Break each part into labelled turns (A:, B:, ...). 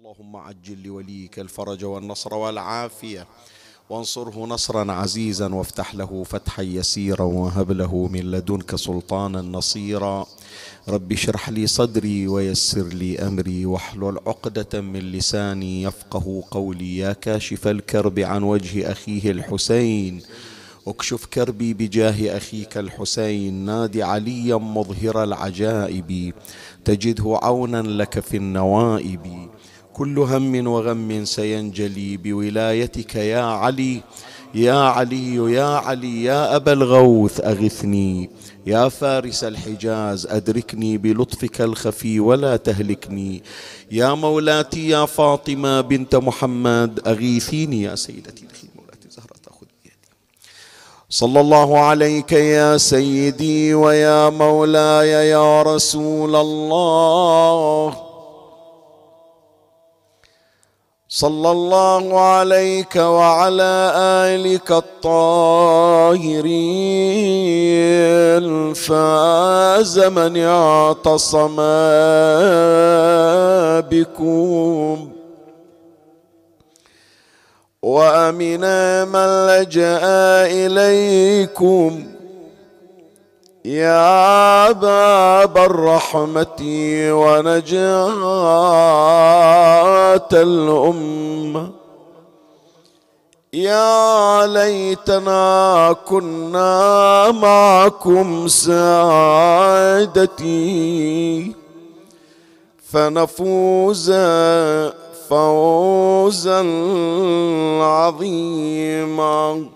A: اللهم عجل لوليك الفرج والنصر والعافية، وانصره نصرا عزيزا، وافتح له فتحا يسيرا، وهب له من لدنك سلطانا نصيرا. رب اشرح لي صدري ويسر لي أمري، واحلل عقدة من لساني يفقه قولي. يا كاشف الكرب عن وجه أخيه الحسين، اكشف كربي بجاه أخيك الحسين. نادي عليا مظهر العجائب، تجده عونا لك في النوائب. كل هم وغم سينجلي بولايتك يا علي. يا علي يا علي يا أبا الغوث أغثني، يا فارس الحجاز أدركني بلطفك الخفي ولا تهلكني. يا مولاتي يا فاطمة بنت محمد أغيثيني. يا سيدتي دخيل مولاتي زهرة تأخذ بيدي. صلى الله عليك يا سيدي ويا مولاي يا رسول الله. صلى الله عليك وعلى آلك الطاهرين. فاز من اعتصم بكم، وأمنا من لجأ إليكم. يا باب الرحمة ونجاة الأمة، يا ليتنا كنا معكم سعادتي، فنفوز فوزا عظيما.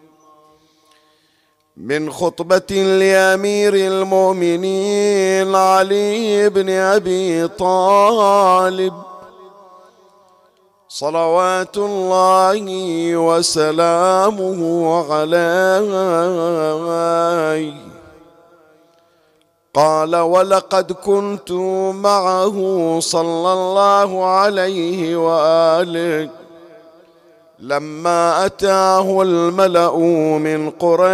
A: من خطبة لأمير المؤمنين علي بن أبي طالب صلوات الله وسلامه عليه، قال: ولقد كنت معه صلى الله عليه وآله لما أتاه الملأ من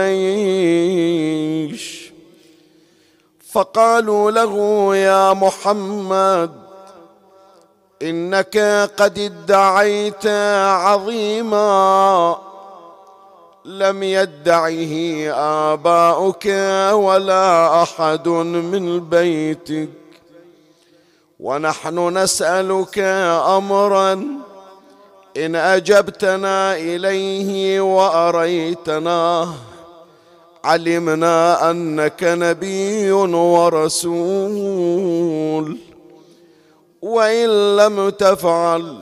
A: قريش، فقالوا له: يا محمد، إنك قد ادعيت عظيما لم يدعه آباؤك ولا أحد من بيتك، ونحن نسألك أمرا إن أجبتنا إليه وأريتناه علمنا أنك نبي ورسول، وإن لم تفعل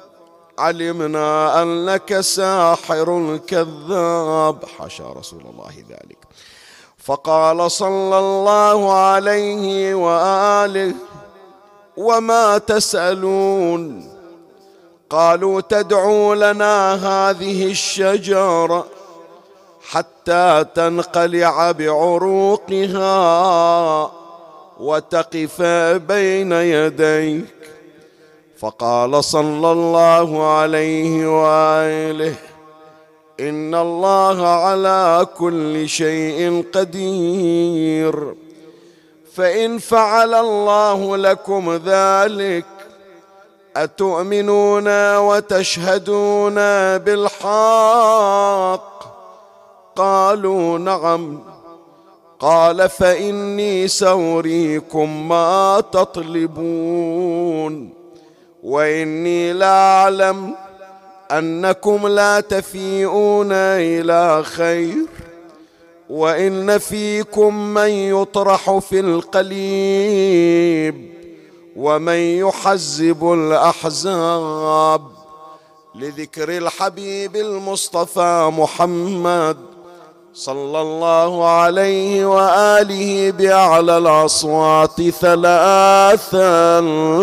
A: علمنا أنك ساحر كذاب. حاشا رسول الله ذلك. فقال صلى الله عليه وآله: وما تسألون؟ قالوا: تدعو لنا هذه الشجرة حتى تنقلع بعروقها وتقف بين يديك. فقال صلى الله عليه وآله: إن الله على كل شيء قدير، فإن فعل الله لكم ذلك أتؤمنون وتشهدون بالحق؟ قالوا: نعم. قال: فإني سأريكم ما تطلبون، وإني لا أعلم أنكم لا تفيئون إلى خير، وإن فيكم من يطرح في القليب ومن يحزب الأحزاب لذكر الحبيب المصطفى محمد صلى الله عليه وآله بأعلى الأصوات ثلاثا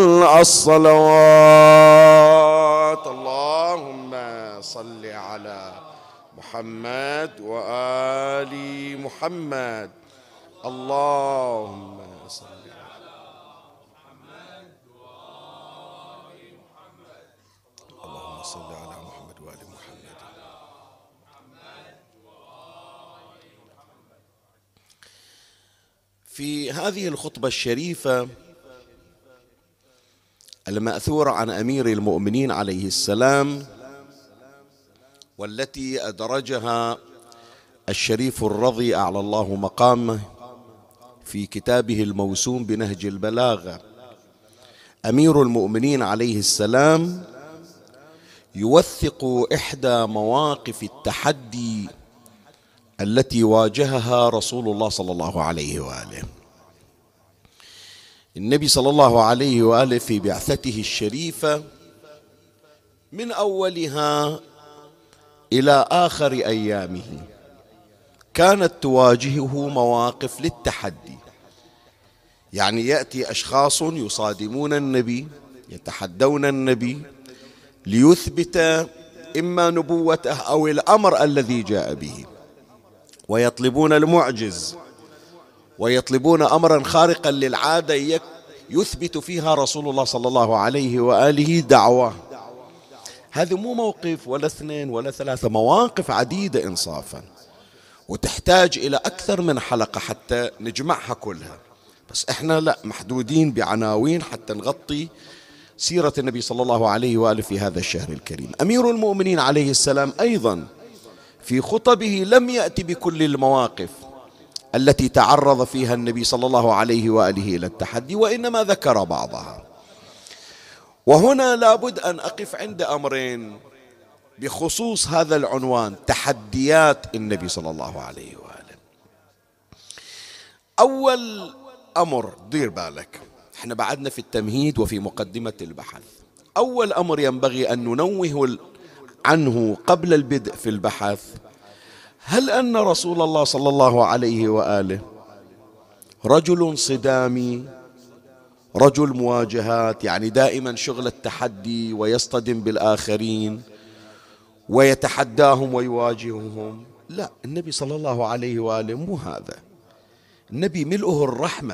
A: الصلوات. اللهم صل على محمد وآل محمد. اللهم صل على محمد وآل محمد. اللهم صل على محمد وآل محمد. في هذه الخطبة الشريفة المأثورة عن أمير المؤمنين عليه السلام، والتي أدرجها الشريف الرضي أعلى الله مقامه في كتابه الموسوم بنهج البلاغة. أمير المؤمنين عليه السلام يوثق إحدى مواقف التحدي التي واجهها رسول الله صلى الله عليه وآله. النبي صلى الله عليه وآله في بعثته الشريفة من أولها إلى آخر أيامه كانت تواجهه مواقف للتحدي. يعني يأتي أشخاص يصادمون النبي، يتحدون النبي ليثبت إما نبوته أو الأمر الذي جاء به، ويطلبون المعجز، ويطلبون أمرا خارقا للعادة يثبت فيها رسول الله صلى الله عليه وآله دعوة. هذه مو موقف ولا اثنين ولا ثلاثة، مواقف عديدة إنصافا، وتحتاج إلى أكثر من حلقة حتى نجمعها كلها، بس إحنا لا محدودين بعناوين حتى نغطي سيرة النبي صلى الله عليه وآله في هذا الشهر الكريم. أمير المؤمنين عليه السلام أيضا في خطبه لم يأتي بكل المواقف التي تعرض فيها النبي صلى الله عليه وآله إلى التحدي، وإنما ذكر بعضها. وهنا لابد أن أقف عند أمرين بخصوص هذا العنوان، تحديات النبي صلى الله عليه وآله. أول أمر، دير بالك، احنا بعدنا في التمهيد وفي مقدمة البحث. أول أمر ينبغي أن ننوه عنه قبل البدء في البحث، هل أن رسول الله صلى الله عليه وآله رجل صدامي، رجل مواجهات، يعني دائما شغل التحدي ويصطدم بالآخرين ويتحداهم ويواجههم؟ لا، النبي صلى الله عليه وآله مو هذا. النبي ملؤه الرحمة،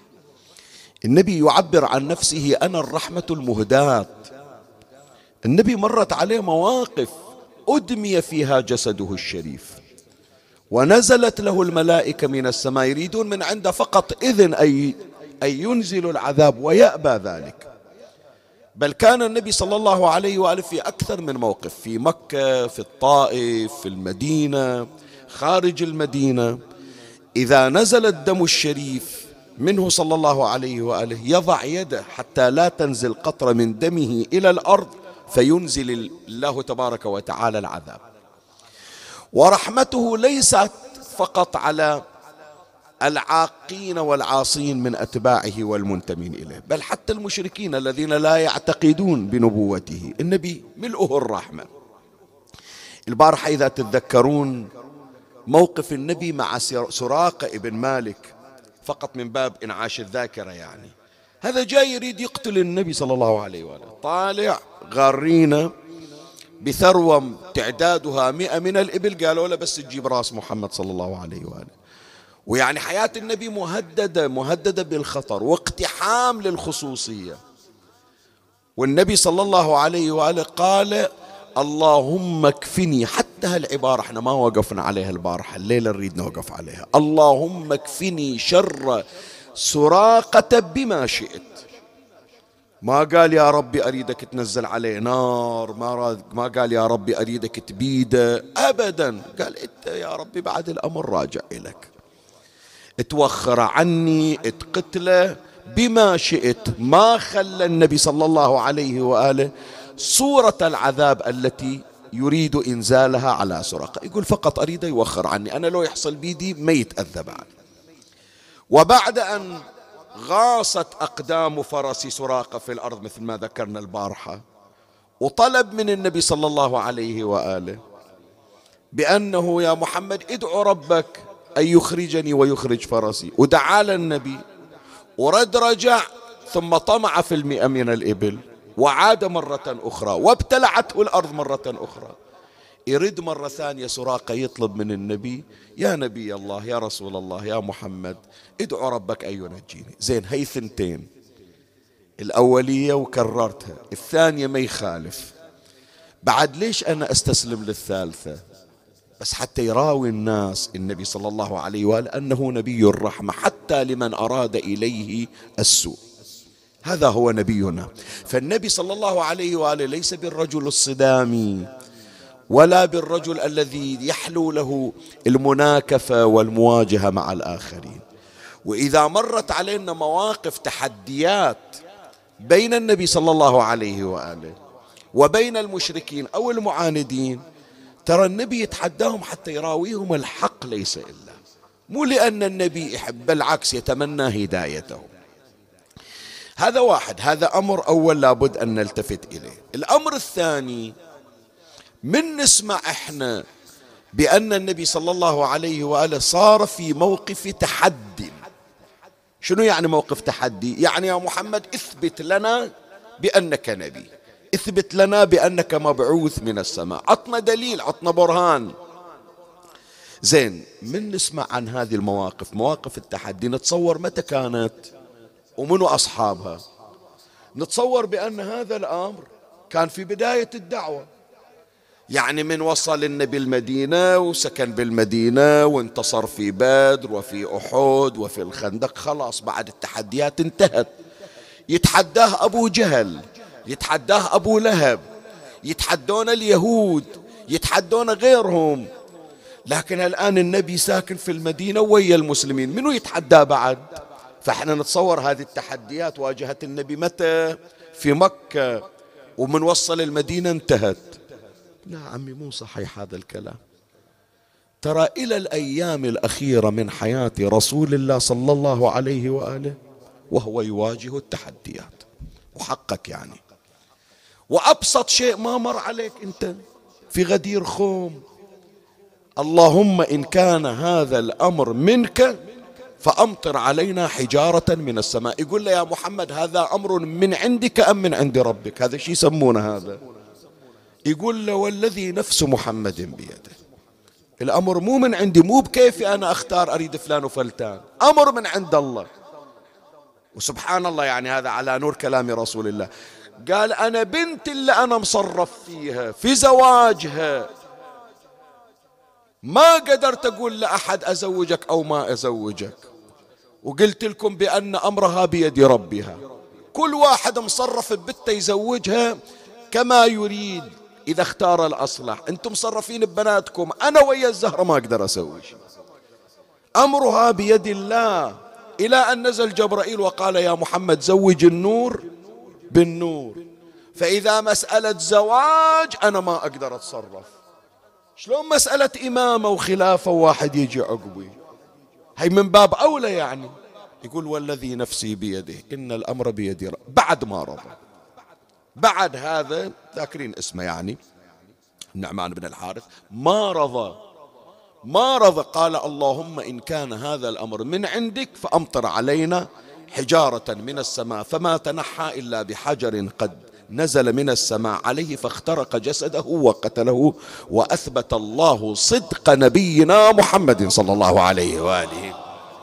A: النبي يعبر عن نفسه أنا الرحمة المهداة. النبي مرت عليه مواقف أدمي فيها جسده الشريف، ونزلت له الملائكة من السماء يريدون من عنده فقط إذن أن ينزلوا العذاب، ويأبى ذلك. بل كان النبي صلى الله عليه وآله في أكثر من موقف، في مكة، في الطائف، في المدينة، خارج المدينة، إذا نزل الدم الشريف منه صلى الله عليه وآله يضع يده حتى لا تنزل قطرة من دمه إلى الأرض، فينزل الله تبارك وتعالى العذاب. ورحمته ليست فقط على العاقين والعاصين من أتباعه والمنتمين إليه، بل حتى المشركين الذين لا يعتقدون بنبوته. النبي ملؤه الرحمة. البارحة إذا تتذكرون موقف النبي مع سراقة ابن مالك، فقط من باب إنعاش الذاكرة، يعني هذا جاي يريد يقتل النبي صلى الله عليه وآله، طالع غارينا بثروة تعدادها 100 من الإبل، قالوا له بس تجيب راس محمد صلى الله عليه وآله. ويعني حياة النبي مهددة بالخطر واقتحام للخصوصية. والنبي صلى الله عليه وآله قال اللهم اكفني، حتى هالعبارة احنا ما وقفنا عليها البارحة، الليلة نريد نوقف عليها، اللهم اكفني شر سراقة بما شئت. ما قال يا ربي أريدك تنزل عليه نار، ما قال يا ربي أريدك تبيده أبدا، قال أنت يا ربي بعد الأمر راجع إليك، اتوخر عني، اتقتله بما شئت. ما خلى النبي صلى الله عليه وآله صورة العذاب التي يريد إنزالها على سراقة، يقول فقط أريد يوخر عني، أنا لو يحصل بيدي ما يتأذى بعد. وبعد أن غاصت أقدام فرس سراقة في الأرض مثل ما ذكرنا البارحة، وطلب من النبي صلى الله عليه وآله بأنه يا محمد ادعو ربك أن يخرجني ويخرج فرسي، ودعا للنبي ورد رجع، ثم طمع في 100 من الإبل وعاد مرة أخرى، وابتلعته الأرض مرة أخرى. يرد مرة ثانية سراقة يطلب من النبي يا نبي الله، يا رسول الله، يا محمد ادعو ربك أن ينجيني. زين، هي ثنتين، الأولية وكررتها، الثانية ما يخالف، بعد ليش أنا أستسلم للثالثة؟ بس حتى يراوي الناس النبي صلى الله عليه وآله أنه نبي الرحمة حتى لمن أراد إليه السوء. هذا هو نبينا. فالنبي صلى الله عليه وآله ليس بالرجل الصدامي ولا بالرجل الذي يحلو له المناكفة والمواجهة مع الآخرين. وإذا مرت علينا مواقف تحديات بين النبي صلى الله عليه وآله وبين المشركين أو المعاندين، ترى النبي يتحداهم حتى يراويهم الحق ليس إلا، مو لأن النبي يحب، بالعكس يتمنى هدايته. هذا واحد، هذا أمر أول لابد أن نلتفت إليه. الأمر الثاني، من نسمع إحنا بأن النبي صلى الله عليه وآله صار في موقف تحدي. شنو يعني موقف تحدي؟ يعني يا محمد اثبت لنا بأنك نبي، اثبت لنا بأنك مبعوث من السماء، عطنا دليل، عطنا برهان. زين، من نسمع عن هذه المواقف، مواقف التحدي، نتصور متى كانت ومنو أصحابها؟ نتصور بأن هذا الأمر كان في بداية الدعوة، يعني من وصل النبي المدينة وسكن بالمدينة وانتصر في بدر وفي أحد وفي الخندق، خلاص بعد التحديات انتهت. يتحداه أبو جهل، يتحداه أبو لهب، يتحدون اليهود، يتحدون غيرهم. لكن الآن النبي ساكن في المدينة ويا المسلمين، منو يتحداه بعد؟ فاحنا نتصور هذه التحديات واجهت النبي متى؟ في مكة، ومن وصل المدينة انتهت. لا عمي، مو صحيح هذا الكلام. ترى إلى الأيام الأخيرة من حياة رسول الله صلى الله عليه وآله وهو يواجه التحديات، وحقك يعني. وأبسط شيء ما مر عليك أنت في غدير خوم، اللهم إن كان هذا الأمر منك فأمطر علينا حجارة من السماء. يقول له يا محمد هذا أمر من عندك أم من عند ربك؟ هذا شيء يسمونه هذا. يقول له والذي نفس محمد بيده، الأمر مو من عندي، مو بكيفي أنا أختار أريد فلان وفلتان، أمر من عند الله. وسبحان الله، يعني هذا على نور كلام رسول الله. قال أنا بنت اللي أنا مصرف فيها في زواجها، ما قدرت أقول لأحد أزوجك أو ما أزوجك، وقلت لكم بأن أمرها بيد ربها، كل واحد مصرف ببنته يزوجها كما يريد إذا اختار الأصلح. أنتم مصرفين ببناتكم، أنا ويا الزهرة ما أقدر أسوي شيء، أمرها بيد الله. إلى أن نزل جبرائيل وقال يا محمد زوج النور بالنور، فإذا مسألة زواج أنا ما أقدر أتصرف. شلون مسألة إمامة وخلافة وواحد يجي عقبي؟ هي من باب أولى يعني. يقول والذي نفسي بيده إن الأمر بيد رب. بعد ما رضى، بعد هذا ذاكرين اسمه يعني النعمان بن الحارث، ما رضى، ما رضى. قال اللهم إن كان هذا الأمر من عندك فأمطر علينا حجارة من السماء، فما تنحى إلا بحجر قد نزل من السماء عليه فاخترق جسده وقتله، وأثبت الله صدق نبينا محمد صلى الله عليه وآله.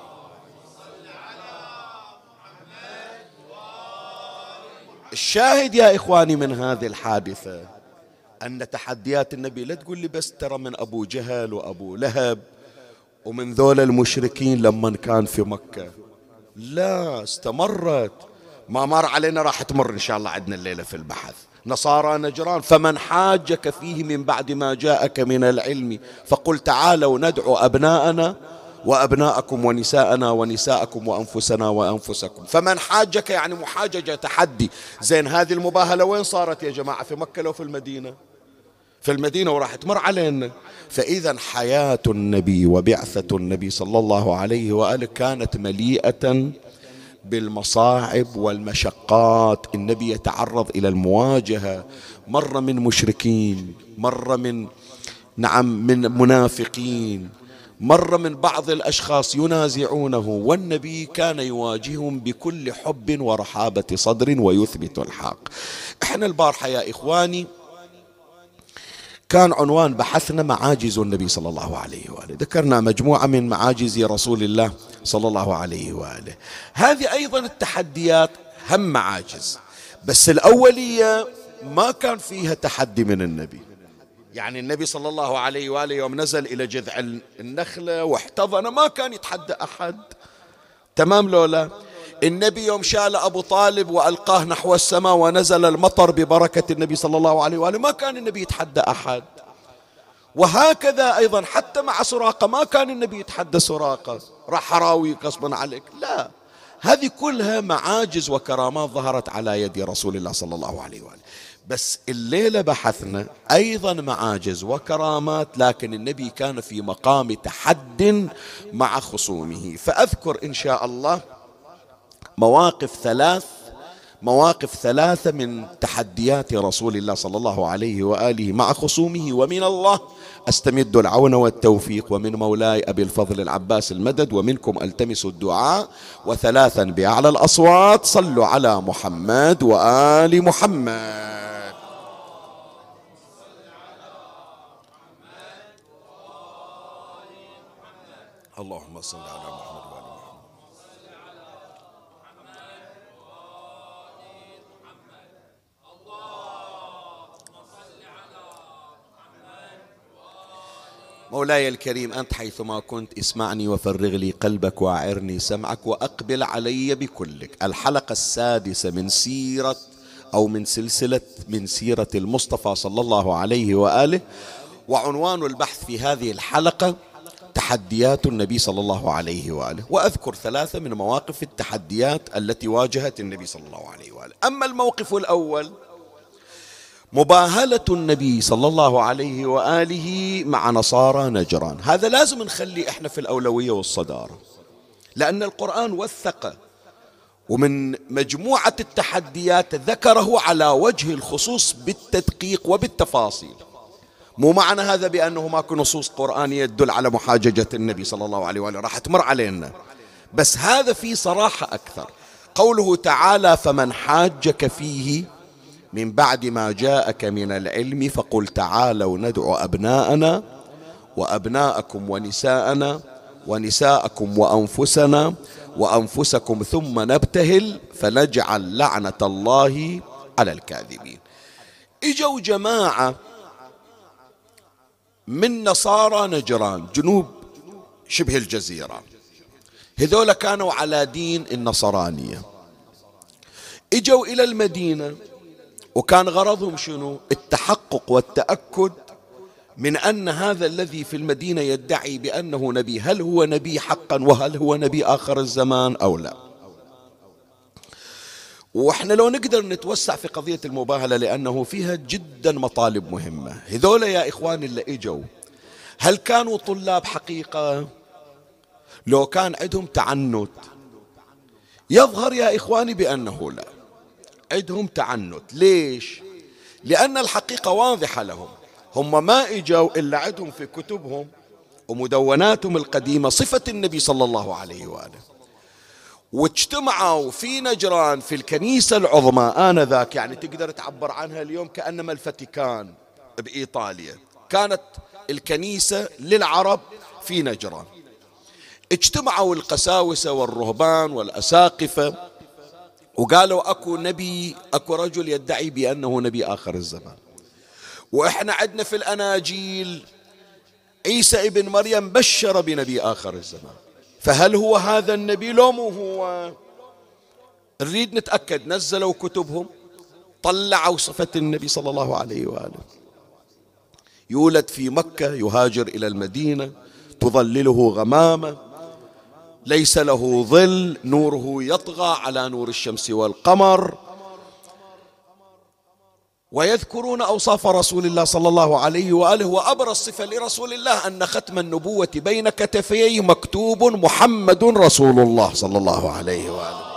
A: الشاهد يا إخواني من هذه الحادثة أن تحديات النبي، لا تقول لي بس ترى من أبو جهل وأبو لهب ومن ذول المشركين لما كان في مكة، لا، استمرت. ما مر علينا، راح تمر إن شاء الله عندنا الليلة في البحث. نصارى نجران، فمن حاجك فيه من بعد ما جاءك من العلم فقل تعالوا ندعو أبناءنا وأبناءكم ونساءنا ونساءكم وأنفسنا وأنفسكم. فمن حاجك يعني محاججة، تحدي. زين، هذه المباهلة وين صارت يا جماعة؟ في مكة لو في المدينة؟ في المدينة، وراح تمر علينا. فإذا حياة النبي وبعثة النبي صلى الله عليه وآله كانت مليئة بالمصاعب والمشقات. النبي يتعرض إلى المواجهة، مرة من مشركين، مرة من من منافقين، مرة من بعض الأشخاص ينازعونه، والنبي كان يواجههم بكل حب ورحابة صدر ويثبت الحق. احنا البارحة يا إخواني كان عنوان بحثنا معاجز النبي صلى الله عليه وآله، ذكرنا مجموعة من معاجز رسول الله صلى الله عليه وآله. هذه أيضا التحديات هم معاجز، بس الأولية ما كان فيها تحدي من النبي. يعني النبي صلى الله عليه وآله يوم نزل إلى جذع النخلة واحتضن ما كان يتحدى أحد، تمام لولا. النبي يوم شال أبو طالب وألقاه نحو السماء ونزل المطر ببركة النبي صلى الله عليه وآله، ما كان النبي يتحدى أحد. وهكذا أيضا حتى مع سراقة ما كان النبي يتحدى سراقة، راح حراوي غصبا عليك، لا، هذه كلها معاجز وكرامات ظهرت على يد رسول الله صلى الله عليه وآله. بس الليلة بحثنا أيضا معاجز وكرامات، لكن النبي كان في مقام تحد مع خصومه. فأذكر إن شاء الله مواقف ثلاثة من تحديات رسول الله صلى الله عليه وآله مع خصومه. ومن الله أستمد العون والتوفيق، ومن مولاي أبي الفضل العباس المدد، ومنكم ألتمس الدعاء. وثلاثا بأعلى الأصوات: صلوا على محمد وآل محمد. اللهم صل على محمد وآل محمد. مولاي الكريم، أنت حيثما كنت اسمعني وفرغ لي قلبك وأعرني سمعك وأقبل علي بكلك. الحلقة السادسة من سيرة أو من سلسلة من سيرة المصطفى صلى الله عليه وآله، وعنوان البحث في هذه الحلقة تحديات النبي صلى الله عليه وآله، وأذكر ثلاثة من مواقف التحديات التي واجهت النبي صلى الله عليه وآله. أما الموقف الأول مباهلة النبي صلى الله عليه وآله مع نصارى نجران، هذا لازم نخلي احنا في الأولوية والصدارة، لأن القرآن وثقه، ومن مجموعة التحديات ذكره على وجه الخصوص بالتدقيق وبالتفاصيل. مو معنى هذا بأنه ماكو نصوص قرآنية تدل على محاججة النبي صلى الله عليه وآله، راح تمر علينا، بس هذا فيه صراحة أكثر. قوله تعالى: فمن حاجك فيه من بعد ما جاءك من العلم فقل تعالوا ندعو أبناءنا وأبناءكم ونساءنا ونساءكم وأنفسنا وأنفسكم ثم نبتهل فنجعل لعنة الله على الكاذبين. إجوا جماعة من نصارى نجران جنوب شبه الجزيرة، هذول كانوا على دين النصرانية، إجوا إلى المدينة، وكان غرضهم شنو؟ التحقق والتأكد من أن هذا الذي في المدينة يدعي بأنه نبي هل هو نبي حقا، وهل هو نبي آخر الزمان أو لا. وإحنا لو نقدر نتوسع في قضية المباهلة لأنه فيها جدا مطالب مهمة. هذول يا إخواني اللي إجوا، هل كانوا طلاب حقيقة؟ لو كان عندهم تعنت يظهر يا إخواني بأنه لا، عندهم تعنت. ليش؟ لأن الحقيقة واضحة لهم، هم ما إجوا إلا عندهم في كتبهم ومدوناتهم القديمة صفة النبي صلى الله عليه وآله، واجتمعوا في نجران في الكنيسة العظمى آنذاك، يعني تقدر تعبر عنها اليوم كأنما الفاتيكان بإيطاليا، كانت الكنيسة للعرب في نجران. اجتمعوا القساوسة والرهبان والأساقفة وقالوا أكو نبي، أكو رجل يدعي بأنه نبي آخر الزمان، وإحنا عندنا في الأناجيل عيسى ابن مريم بشر بنبي آخر الزمان، فهل هو هذا النبي لو مو هو؟ نريد نتأكد. نزلوا كتبهم، طلعوا صفة النبي صلى الله عليه وآله، يولد في مكة، يهاجر إلى المدينة، تظلله غمامة، ليس له ظل، نوره يطغى على نور الشمس والقمر، ويذكرون أوصاف رسول الله صلى الله عليه وآله. وأبرز صفة لرسول الله أن ختم النبوة بين كتفيه مكتوب محمد رسول الله صلى الله عليه وآله.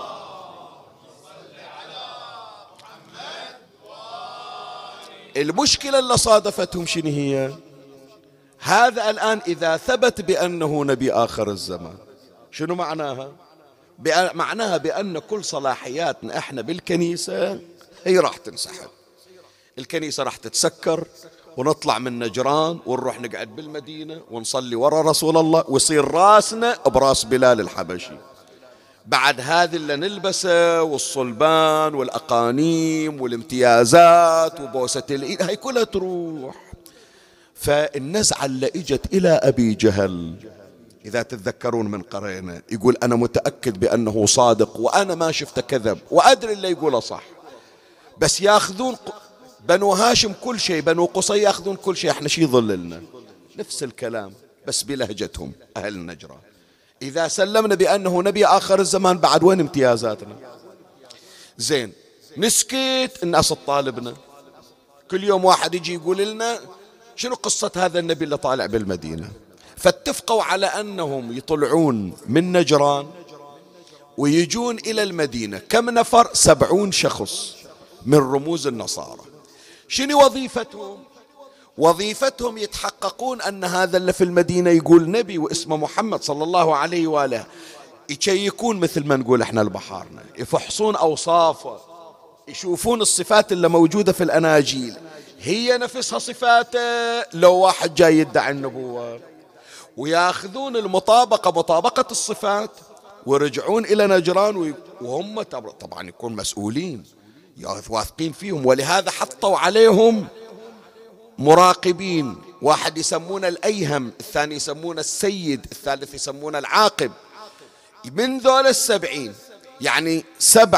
A: المشكلة اللي صادفتهم شنو هي؟ هذا الآن إذا ثبت بأنه نبي آخر الزمان، شنو معناها؟ معناها بأن كل صلاحياتنا احنا بالكنيسة هي راح تنسحب، الكنيسة راح تتسكر، ونطلع من نجران ونروح نقعد بالمدينة ونصلي ورا رسول الله، ويصير راسنا براس بلال الحبشي. بعد هذه اللي نلبسه والصلبان والأقانيم والامتيازات وبوسة الإيد هاي كلها تروح. فالنزعة اللي اجت إلى أبي جهل إذا تتذكرون من قرينا، يقول أنا متأكد بأنه صادق وأنا ما شفته كذب وأدري اللي يقوله صح، بس ياخذون بنو هاشم كل شيء، بنو قصي ياخذون كل شيء، احنا شي يظللنا. نفس الكلام بس بلهجتهم أهل النجرة. إذا سلمنا بأنه نبي آخر الزمان بعد وين امتيازاتنا؟ زين نسكت، الناس تطالبنا كل يوم واحد يجي يقول لنا شنو قصة هذا النبي اللي طالع بالمدينة. فاتفقوا على أنهم يطلعون من نجران ويجون إلى المدينة. كم نفر؟ 70 شخص من رموز النصارى. شنو وظيفتهم؟ وظيفتهم يتحققون أن هذا اللي في المدينة يقول نبي واسمه محمد صلى الله عليه وآله، يشيكون مثل ما نقول احنا البحارنا، يفحصون أوصافه، يشوفون الصفات اللي موجودة في الأناجيل هي نفسها صفاته لو واحد جاي يدعي النبوة، وياخذون المطابقة مطابقة الصفات ويرجعون إلى نجران وهم طبعا يكون مسؤولين واثقين فيهم. ولهذا حطوا عليهم مراقبين، واحد يسمونه الأيهم، الثاني يسمونه السيد، الثالث يسمونه العاقب. من ذول 70 يعني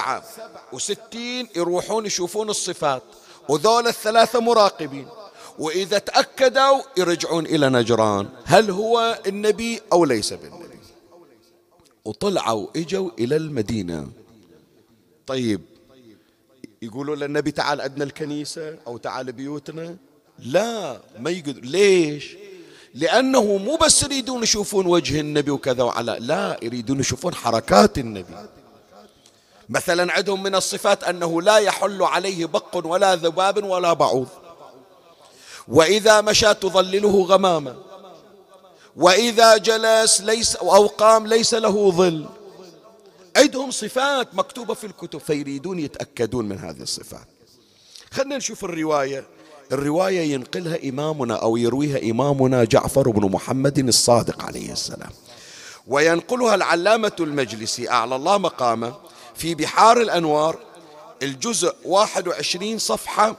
A: 67 يروحون يشوفون الصفات، وذول 3 مراقبين، وإذا تأكدوا يرجعون إلى نجران هل هو النبي أو ليس بالنبي. وطلعوا إجوا إلى المدينة. طيب يقولوا للنبي تعال عندنا الكنيسة أو تعال بيوتنا؟ لا، ما يقدر. ليش؟ لأنه مو بس يريدون يشوفون وجه النبي وكذا وعلى، لا، يريدون يشوفون حركات النبي. مثلا عندهم من الصفات أنه لا يحل عليه بق ولا ذباب ولا بعوض، وإذا مشى تظلله غمامة، وإذا جلس ليس أو قام ليس له ظل. عندهم صفات مكتوبة في الكتب، فيريدون يتأكدون من هذه الصفات. خلنا نشوف الرواية ينقلها إمامنا أو يرويها إمامنا جعفر بن محمد الصادق عليه السلام، وينقلها العلامة المجلسي أعلى الله مقامه في بحار الأنوار الجزء 21 صفحة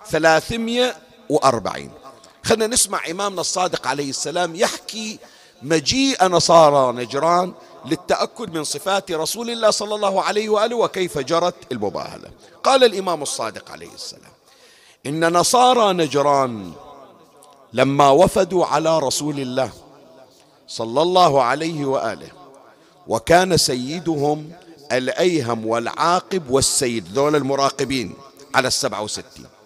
A: 340. خلنا نسمع إمامنا الصادق عليه السلام يحكي مجيء نصارى نجران للتأكد من صفات رسول الله صلى الله عليه وآله وكيف جرت المباهلة. قال الإمام الصادق عليه السلام: إن نصارى نجران لما وفدوا على رسول الله صلى الله عليه وآله، وكان سيدهم الأيهم والعاقب والسيد، ذول المراقبين على 67،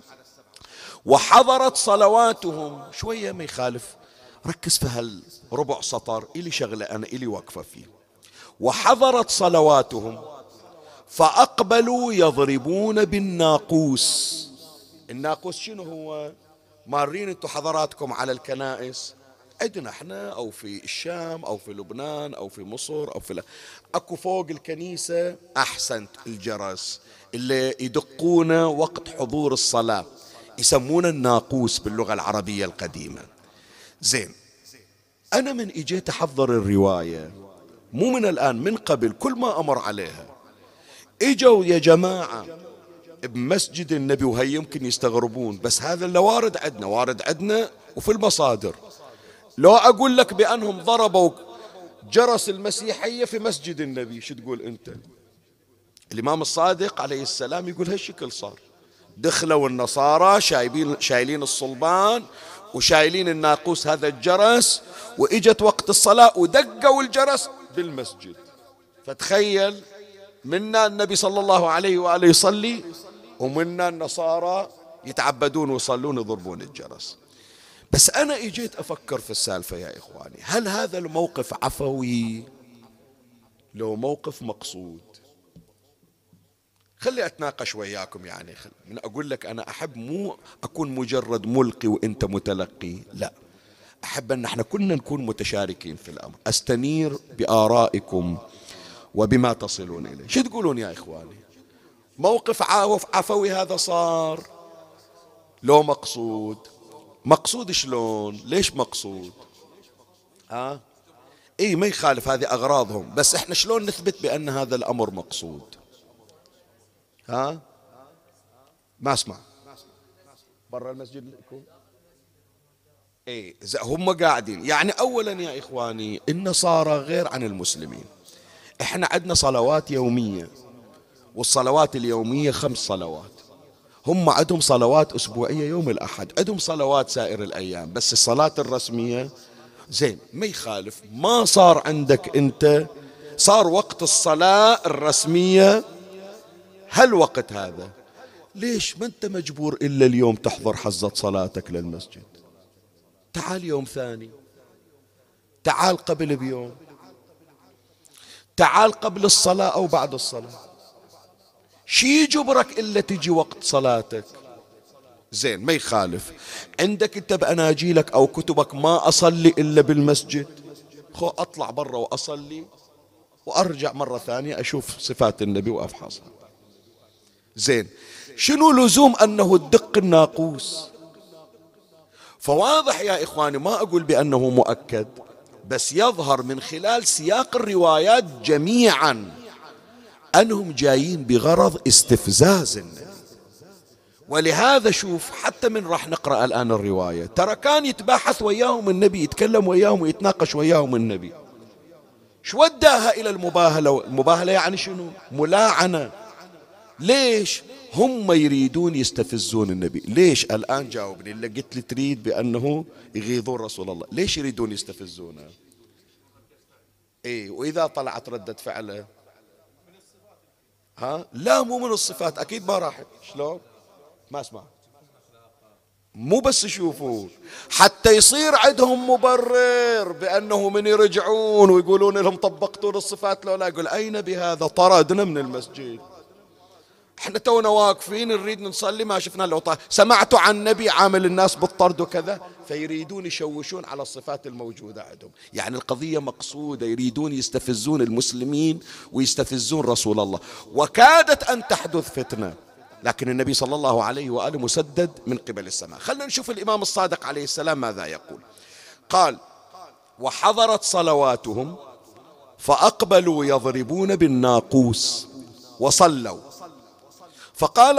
A: وحضرت صلواتهم. شوية ما يخالف، ركز في هالربع سطر، إلي شغلة أنا إلي واقفة فيه. وحضرت صلواتهم فأقبلوا يضربون بالناقوس. الناقوس شنو هو؟ مارين انتم حضراتكم على الكنائس عندنا احنا او في الشام او في لبنان او في مصر او في اكو فوق الكنيسة احسنت الجرس اللي يدقونه وقت حضور الصلاة، يسمونه الناقوس باللغة العربية القديمة. زين، انا من اجيت احضر الرواية مو من الان، من قبل كل ما امر عليها اجوا يا جماعة بمسجد النبي، وهي يمكن يستغربون، بس هذا اللي وارد عندنا وفي المصادر. لو أقول لك بأنهم ضربوا جرس المسيحية في مسجد النبي، شو تقول أنت؟ الإمام الصادق عليه السلام يقول هالشكل صار. دخلوا النصارى شايلين الصلبان وشايلين الناقوس هذا الجرس، وإجت وقت الصلاة ودقوا الجرس بالمسجد. فتخيل، منا النبي صلى الله عليه وآله يصلي، ومنا النصارى يتعبدون ويصلون يضربون الجرس. بس أنا إجيت أفكر في السالفة يا إخواني، هل هذا الموقف عفوي لو موقف مقصود؟ خلي أتناقش وياكم، يعني من أقول لك أنا أحب مو أكون مجرد ملقي وإنت متلقي، لا، أحب أن احنا كلنا نكون متشاركين في الأمر، أستنير بآرائكم وبما تصلون إليه. شو تقولون يا إخواني؟ موقف عفوي هذا صار لو مقصود؟ مقصود شلون؟ ليش مقصود؟ اي ما يخالف، هذه أغراضهم، بس احنا شلون نثبت بأن هذا الأمر مقصود؟ ما اسمع برا المسجد لكم. ايه هم قاعدين. يعني اولا يا اخواني النصارى غير عن المسلمين. احنا عندنا صلوات يومية، والصلوات اليومية 5 صلوات. هم عندهم صلوات أسبوعية يوم الأحد، عندهم صلوات سائر الأيام، بس الصلاة الرسمية زين ما يخالف. ما صار عندك أنت صار وقت الصلاة الرسمية هالوقت هذا، ليش ما أنت مجبور إلا اليوم تحضر حزة صلاتك للمسجد؟ تعال يوم ثاني، تعال قبل بيوم، تعال قبل الصلاة أو بعد الصلاة، شي يجبرك إلا تجي وقت صلاتك؟ زين ما يخالف. عندك أنت بأناجيلك أو كتبك ما أصلي إلا بالمسجد، خو أطلع برا وأصلي وأرجع مرة ثانية أشوف صفات النبي وأفحصها. زين شنو لزوم أنه تدق الناقوس؟ فواضح يا إخواني، ما أقول بأنه مؤكد، بس يظهر من خلال سياق الروايات جميعا أنهم جايين بغرض استفزاز النبي. ولهذا شوف حتى من راح نقرأ الآن الرواية، ترى كان يتباحث وياهم النبي، يتكلم وياهم ويتناقش وياهم النبي. شو وداها إلى المباهلة؟ المباهلة يعني شنو؟ ملاعنة. ليش؟ هم يريدون يستفزون النبي. ليش؟ الآن جاوبني، اللي قلت لي تريد بأنه يغيظون رسول الله، ليش يريدون يستفزونه؟ إيه وإذا طلعت ردة فعله؟ ها؟ لا مو من الصفات، أكيد ما راح. شلون؟ ما اسمع. مو بس يشوفون، حتى يصير عندهم مبرر بأنه من يرجعون ويقولون لهم طبقتون الصفات لو لا، يقول أين بهذا؟ طردنا من المسجد، احنا تونا واقفين نريد نصلي ما شفنا لو سمعتوا عن نبي عامل الناس بالطرد وكذا. فيريدون يشوشون على الصفات الموجودة عندهم. يعني القضية مقصودة، يريدون يستفزون المسلمين ويستفزون رسول الله، وكادت أن تحدث فتنة، لكن النبي صلى الله عليه وآله مسدد من قبل السماء. خلنا نشوف الإمام الصادق عليه السلام ماذا يقول. قال: وحضرت صلواتهم فأقبلوا يضربون بالناقوس وصلوا، فقال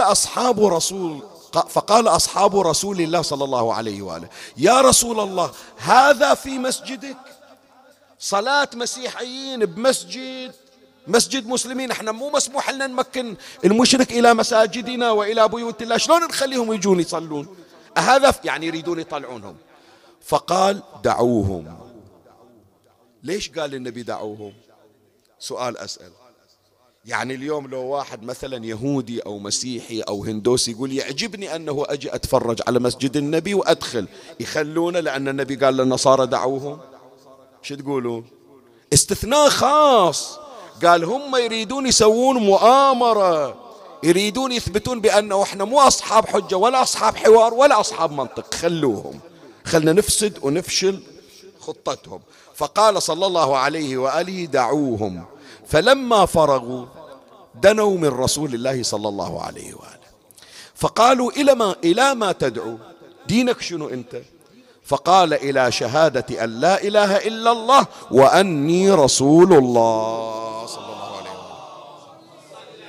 A: أصحاب رسول الله صلى الله عليه وآله: يا رسول الله هذا في مسجدك؟ صلاة مسيحيين بمسجد، مسجد مسلمين، احنا مو مسموح لنا نمكن المشرك إلى مساجدنا وإلى بيوت الله، شلون نخليهم يجون يصلون؟ هذا يعني يريدون يطلعونهم. فقال: دعوهم. ليش قال النبي دعوهم؟ سؤال أسأل. يعني اليوم لو واحد مثلا يهودي أو مسيحي أو هندوسي يقول يعجبني أنه أجي أتفرج على مسجد النبي وأدخل، يخلونه لأن النبي قال للنصارى دعوهم؟ شو تقولون؟ استثناء خاص، قال هم يريدون يسوون مؤامرة، يريدون يثبتون بأنه احنا مو أصحاب حجة ولا أصحاب حوار ولا أصحاب منطق، خلوهم، خلنا نفسد ونفشل خطتهم. فقال صلى الله عليه وآله: دعوهم. فلما فرغوا دنوا من رسول الله صلى الله عليه وآله فقالوا: إلى ما تدعو؟ دينك شنو أنت؟ فقال: إلى شهادة أن لا إله إلا الله وأني رسول الله صلى الله عليه وسلم.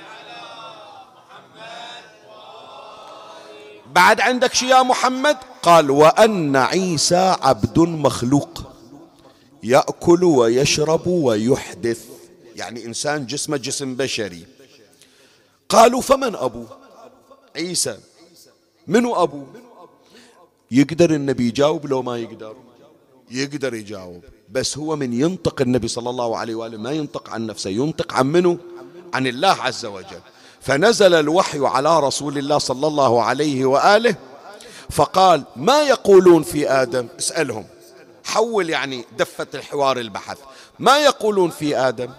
A: بعد عندك شي يا محمد؟ قال: وأن عيسى عبد مخلوق يأكل ويشرب ويحدث، يعني إنسان جسمه جسم بشري. قالوا: فمن أبوه؟ عيسى منو أبوه؟ يقدر النبي يجاوب لو ما يقدر؟ يقدر يجاوب، بس هو من ينطق النبي صلى الله عليه وآله ما ينطق عن نفسه، ينطق عن منو؟ عن الله عز وجل. فنزل الوحي على رسول الله صلى الله عليه وآله فقال: ما يقولون في آدم؟ اسألهم، حول يعني دفة الحوار البحث. ما يقولون في آدم؟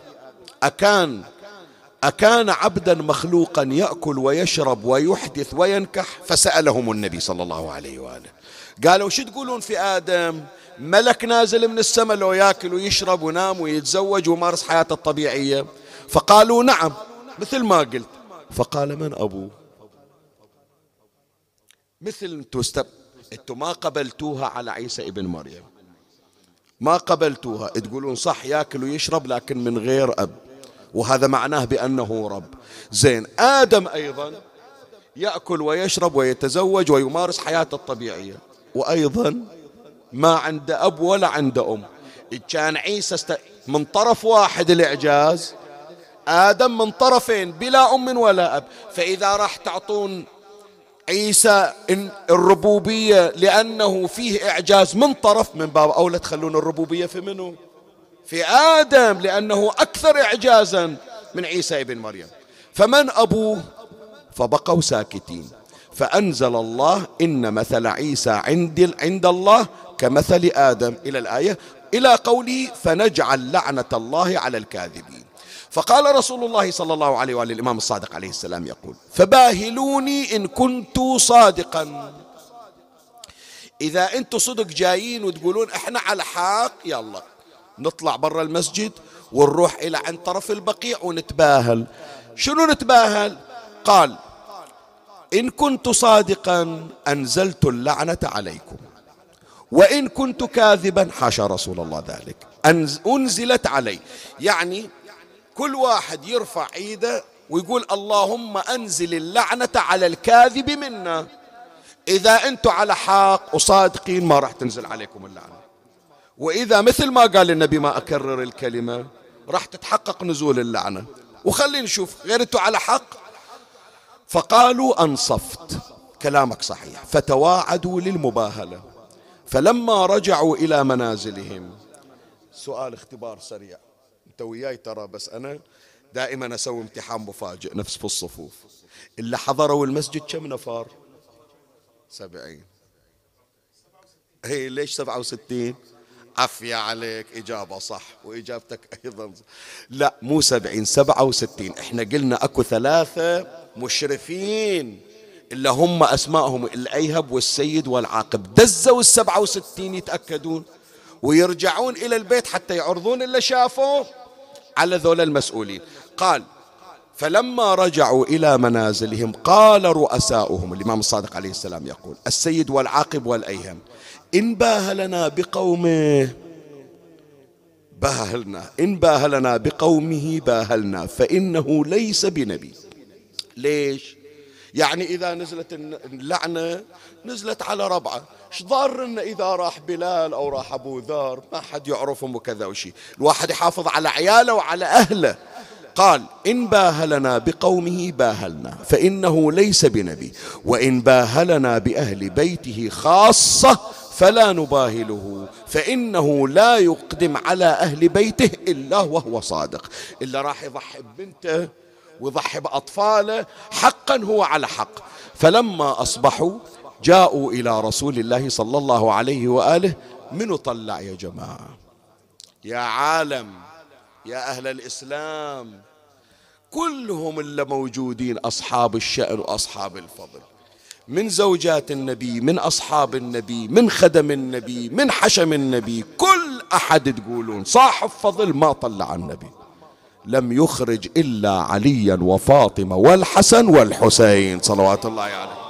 A: أكان عبدا مخلوقا يأكل ويشرب ويحدث وينكح؟ فسألهم النبي صلى الله عليه وآله، قالوا: شو تقولون في آدم؟ ملك نازل من السماء لو يأكل ويشرب وينام ويتزوج ويمارس حياته الطبيعية؟ فقالوا: نعم مثل ما قلت. فقال: من أبوه؟ مثل انتوا ما قبلتوها على عيسى ابن مريم، ما قبلتوها، تقولون صح يأكل ويشرب لكن من غير أب، وهذا معناه بأنه رب. زين آدم أيضا يأكل ويشرب ويتزوج ويمارس حياته الطبيعية، وأيضا ما عنده أب ولا عنده أم. كان عيسى من طرف واحد الإعجاز، آدم من طرفين بلا أم ولا أب. فإذا راح تعطون عيسى الربوبية لأنه فيه إعجاز من طرف، من باب أولى تخلون الربوبية في منه؟ في آدم، لأنه أكثر إعجازا من عيسى ابن مريم. فمن أبوه؟ فبقوا ساكتين. فأنزل الله إن مثل عيسى عند الله كمثل آدم إلى الآية، إلى قوله فنجعل لعنة الله على الكاذبين. فقال رسول الله صلى الله عليه وآله، الإمام الصادق عليه السلام يقول: فباهلوني إن كنت صادقا. إذا أنتم صدق جايين وتقولون إحنا على حق، يلا نطلع برا المسجد ونروح إلى عند طرف البقيع ونتباهل. شنو نتباهل؟ قال: إن كنت صادقا أنزلت اللعنة عليكم، وإن كنت كاذبا حاشا رسول الله ذلك أنزلت علي. يعني كل واحد يرفع ايده ويقول اللهم أنزل اللعنة على الكاذب منا. إذا أنتم على حق وصادقين ما راح تنزل عليكم اللعنة، وإذا مثل ما قال النبي، ما أكرر الكلمة، راح تتحقق نزول اللعنة. وخلينا نشوف غير أنتم على حق. فقالوا أنصفت، كلامك صحيح. فتواعدوا للمباهلة. فلما رجعوا إلى منازلهم، سؤال اختبار سريع، انت وياي ترى، بس أنا دائما أسوي امتحان مفاجئ نفس في الصفوف. اللي حضروا المسجد كم نفر؟ 70. هي ليش 67؟ عفية عليك، إجابة صح، وإجابتك أيضا صح. لا مو 70، 67. إحنا قلنا أكو 3 مشرفين اللي هم أسمائهم الأيهب والسيد والعاقب، دزوا 67 يتأكدون ويرجعون إلى البيت حتى يعرضون اللي شافوه على ذول المسؤولين. قال: فلما رجعوا إلى منازلهم قال رؤساؤهم، الإمام الصادق عليه السلام يقول: السيد والعاقب والأيهم، إن باهلنا بقومه باهلنا، إن باهلنا بقومه باهلنا، فإنه ليس بنبي. ليش؟ يعني إذا نزلت اللعنة نزلت على ربعة، ايش ضارنا إذا راح بلال أو راح أبو ذر، ما حد يعرفهم وكذا وشي، الواحد يحافظ على عياله وعلى أهله. قال: إن باهلنا بقومه باهلنا، فإنه ليس بنبي، وإن باهلنا بأهل بيته خاصة فلا نباهله، فإنه لا يقدم على أهل بيته إلا وهو صادق. إلا راح يضحي ببنته ويضحي بأطفاله حقا هو على حق. فلما أصبحوا جاءوا إلى رسول الله صلى الله عليه وآله. منو طلع يا جماعة؟ يا عالم، يا أهل الإسلام، كلهم اللي موجودين أصحاب الشأن وأصحاب الفضل، من زوجات النبي، من أصحاب النبي، من خدم النبي، من حشم النبي، كل أحد تقولون صاحب فضل ما طلع النبي. لم يخرج إلا عليا وفاطمة والحسن والحسين صلوات الله عليه.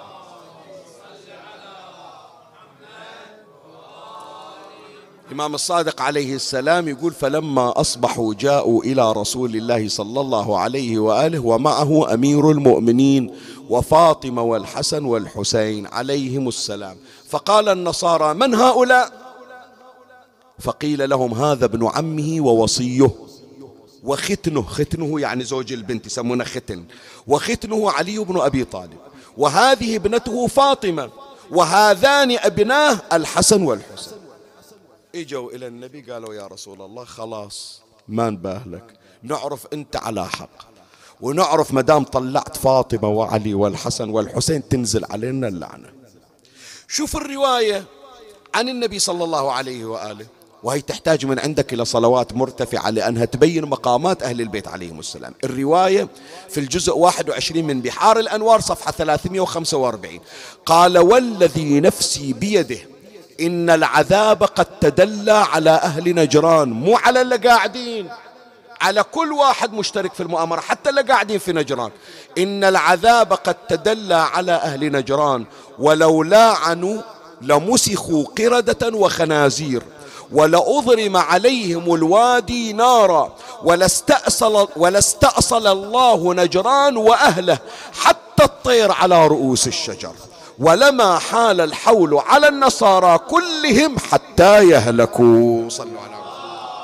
A: الإمام الصادق عليه السلام يقول: فلما أصبحوا جاءوا إلى رسول الله صلى الله عليه وآله ومعه أمير المؤمنين وفاطمة والحسن والحسين عليهم السلام. فقال النصارى: من هؤلاء؟ فقيل لهم: هذا ابن عمه ووصيه وختنه، ختنه يعني زوج البنت يسمونه ختن، وختنه علي بن أبي طالب، وهذه ابنته فاطمة، وهذان أبناه الحسن والحسين. اجوا إلى النبي قالوا: يا رسول الله خلاص ما نباهلك، نعرف أنت على حق، ونعرف مدام طلعت فاطمة وعلي والحسن والحسين تنزل علينا اللعنة. شوف الرواية عن النبي صلى الله عليه وآله، وهي تحتاج من عندك إلى صلوات مرتفعة لأنها تبين مقامات أهل البيت عليهم السلام. الرواية في الجزء 21 من بحار الأنوار صفحة 345. قال: والذي نفسي بيده إن العذاب قد تدلى على أهل نجران، مو على اللي قاعدين، على كل واحد مشترك في المؤامرة، حتى اللي قاعدين في نجران. إن العذاب قد تدلى على أهل نجران، ولو لاعنوا لمسخوا قردة وخنازير، ولأضرم عليهم الوادي نارا، ولستأصل الله نجران وأهله حتى الطير على رؤوس الشجر. ولما حال الحول على النصارى كلهم حتى يهلكوا. صلوا على محمد.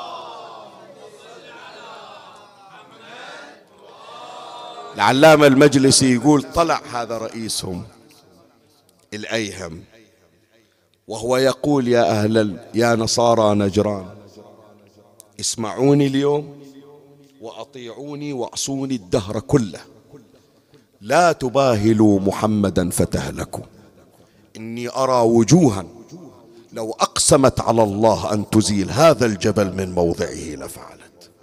A: العلامة المجلسي يقول طلع هذا رئيسهم الأيهم وهو يقول يا نصارى نجران، اسمعوني اليوم وأطيعوني وأعصوني الدهر كله، لا تباهلوا محمدا فتهلكوا، إني أرى وجوها لو أقسمت على الله أن تزيل هذا الجبل من موضعه لفعلت.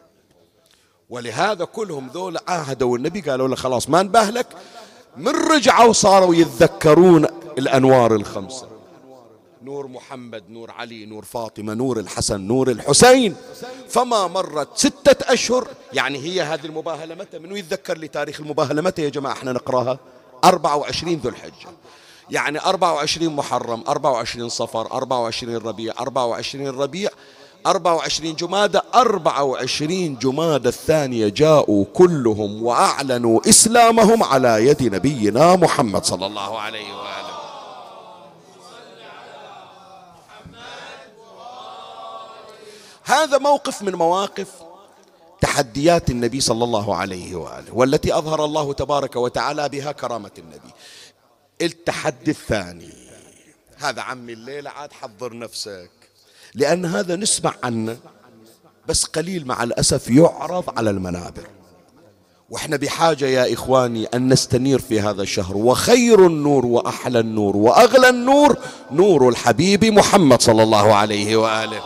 A: ولهذا كلهم ذول عاهدوا النبي، قالوا له خلاص ما نبهلك. من رجعوا صاروا يتذكرون الأنوار الخمسة، نور محمد، نور علي، نور فاطمة، نور الحسن، نور الحسين. فما مرت 6 أشهر، يعني هي هذه المباهلة متى؟ منو يتذكر لي تاريخ المباهلة متى يا جماعة؟ احنا نقراها 24 ذو الحجة، يعني 24 محرم، 24 صفر، 24 ربيع، 24 ربيع، 24 جمادة، 24 جمادة الثانية جاءوا كلهم وأعلنوا إسلامهم على يد نبينا محمد صلى الله عليه وآله. هذا موقف من مواقف تحديات النبي صلى الله عليه وآله، والتي أظهر الله تبارك وتعالى بها كرامة النبي. التحدي الثاني، هذا عمي الليلة عاد حضر نفسك، لأن هذا نسمع عنه بس قليل مع الأسف يعرض على المنابر، وإحنا بحاجة يا إخواني أن نستنير في هذا الشهر. وخير النور وأحلى النور وأغلى النور نور الحبيب محمد صلى الله عليه وآله.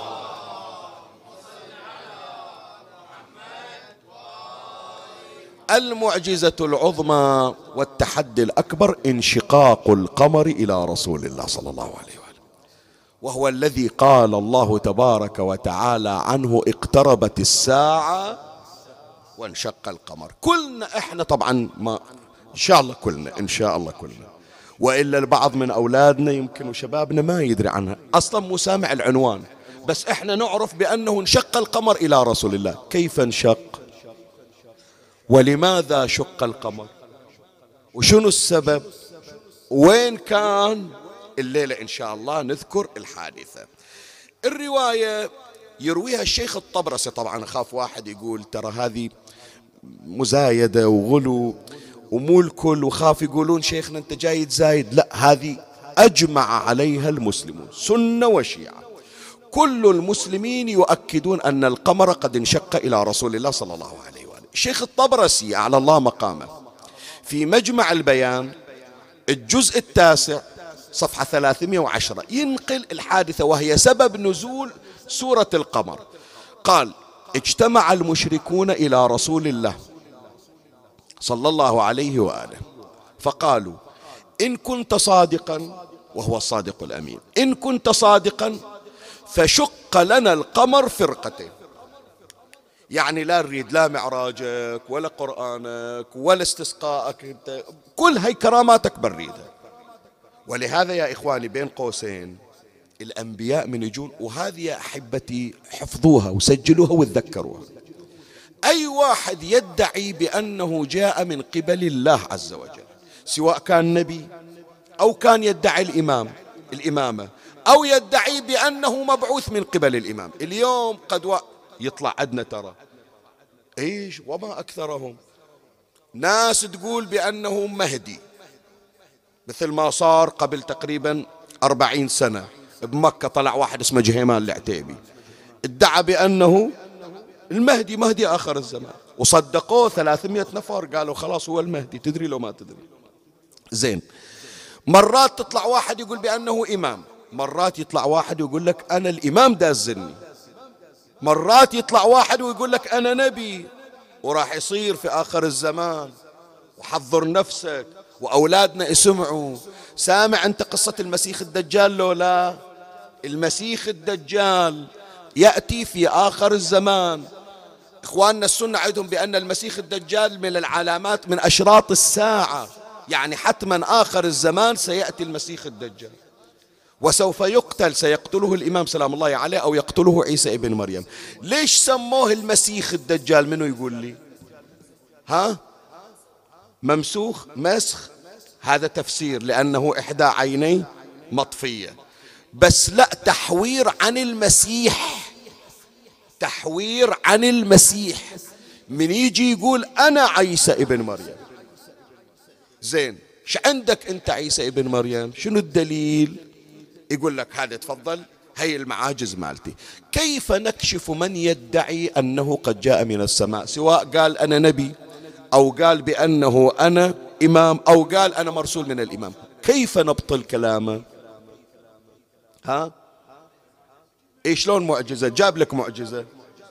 A: المعجزة العظمى والتحدي الأكبر انشقاق القمر إلى رسول الله صلى الله عليه وآله، وهو الذي قال الله تبارك وتعالى عنه اقتربت الساعة وانشق القمر. كلنا احنا طبعا ما ان شاء الله كلنا ان شاء الله كلنا، وإلا البعض من أولادنا يمكن وشبابنا ما يدري عنها أصلا، مو سامع العنوان، بس احنا نعرف بأنه انشق القمر إلى رسول الله. كيف انشق؟ ولماذا شق القمر؟ وشنو السبب؟ وين كان؟ الليلة إن شاء الله نذكر الحادثة. الرواية يرويها الشيخ الطبرسي، طبعا أخاف واحد يقول ترى هذه مزايدة وغلو ومو الكل، وخاف يقولون شيخنا أنت جاي تزايد. لا، هذه أجمع عليها المسلمون سنة وشيعة، كل المسلمين يؤكدون أن القمر قد انشق إلى رسول الله صلى الله عليه وآله. الشيخ الطبرسي أعلى الله مقامه في مجمع البيان الجزء 9 صفحة 310 ينقل الحادثة وهي سبب نزول سورة القمر. قال اجتمع المشركون إلى رسول الله صلى الله عليه وآله فقالوا إن كنت صادقا، وهو الصادق الأمين، إن كنت صادقا فشق لنا القمر فرقتين، يعني لا نريد لا معراجك ولا قرآنك ولا استسقاءك انت، كل هاي كراماتك بنريدها. ولهذا يا إخواني بين قوسين الأنبياء من يجون، وهذه يا أحبتي حفظوها وسجلوها وتذكروها، أي واحد يدعي بأنه جاء من قبل الله عز وجل، سواء كان نبي أو كان يدعي الإمامة أو يدعي بأنه مبعوث من قبل الإمام. اليوم قد يطلع عندنا ترى إيش وما أكثرهم ناس تقول بأنه مهدي، مثل ما صار قبل تقريبا 40 سنة بمكة طلع واحد اسمه جهيمان العتيبي ادعى بأنه المهدي، مهدي آخر الزمان، وصدقوه 300 نفر قالوا خلاص هو المهدي، تدري لو ما تدري. زين، مرات تطلع واحد يقول بأنه إمام، مرات يطلع واحد ويقول لك أنا الإمام دازني، مرات يطلع واحد ويقول لك أنا نبي وراح يصير في آخر الزمان، وحضر نفسك وأولادنا يسمعوا. سامع أنت قصة المسيح الدجال لو لا؟ المسيح الدجال يأتي في آخر الزمان. إخواننا السنة عندهم بأن المسيح الدجال من العلامات من أشراط الساعة، يعني حتما آخر الزمان سيأتي المسيح الدجال وسوف يقتل، سيقتله الإمام سلام الله عليه أو يقتله عيسى ابن مريم. ليش سموه المسيح الدجال؟ منو يقول لي؟ ها؟ ممسوخ مسخ هذا تفسير، لأنه إحدى عيني مطفية. بس لا، تحوير عن المسيح، تحوير عن المسيح. من يجي يقول أنا عيسى ابن مريم، زين ش عندك أنت عيسى ابن مريم؟ شنو الدليل؟ يقول لك هذا تفضل، هي المعاجز مالتي. كيف نكشف من يدعي أنه قد جاء من السماء، سواء قال أنا نبي أو قال بأنه أنا إمام أو قال أنا مرسول من الإمام؟ كيف نبطل كلامه؟ ها؟ إيش لون معجزة؟ جاب لك معجزة،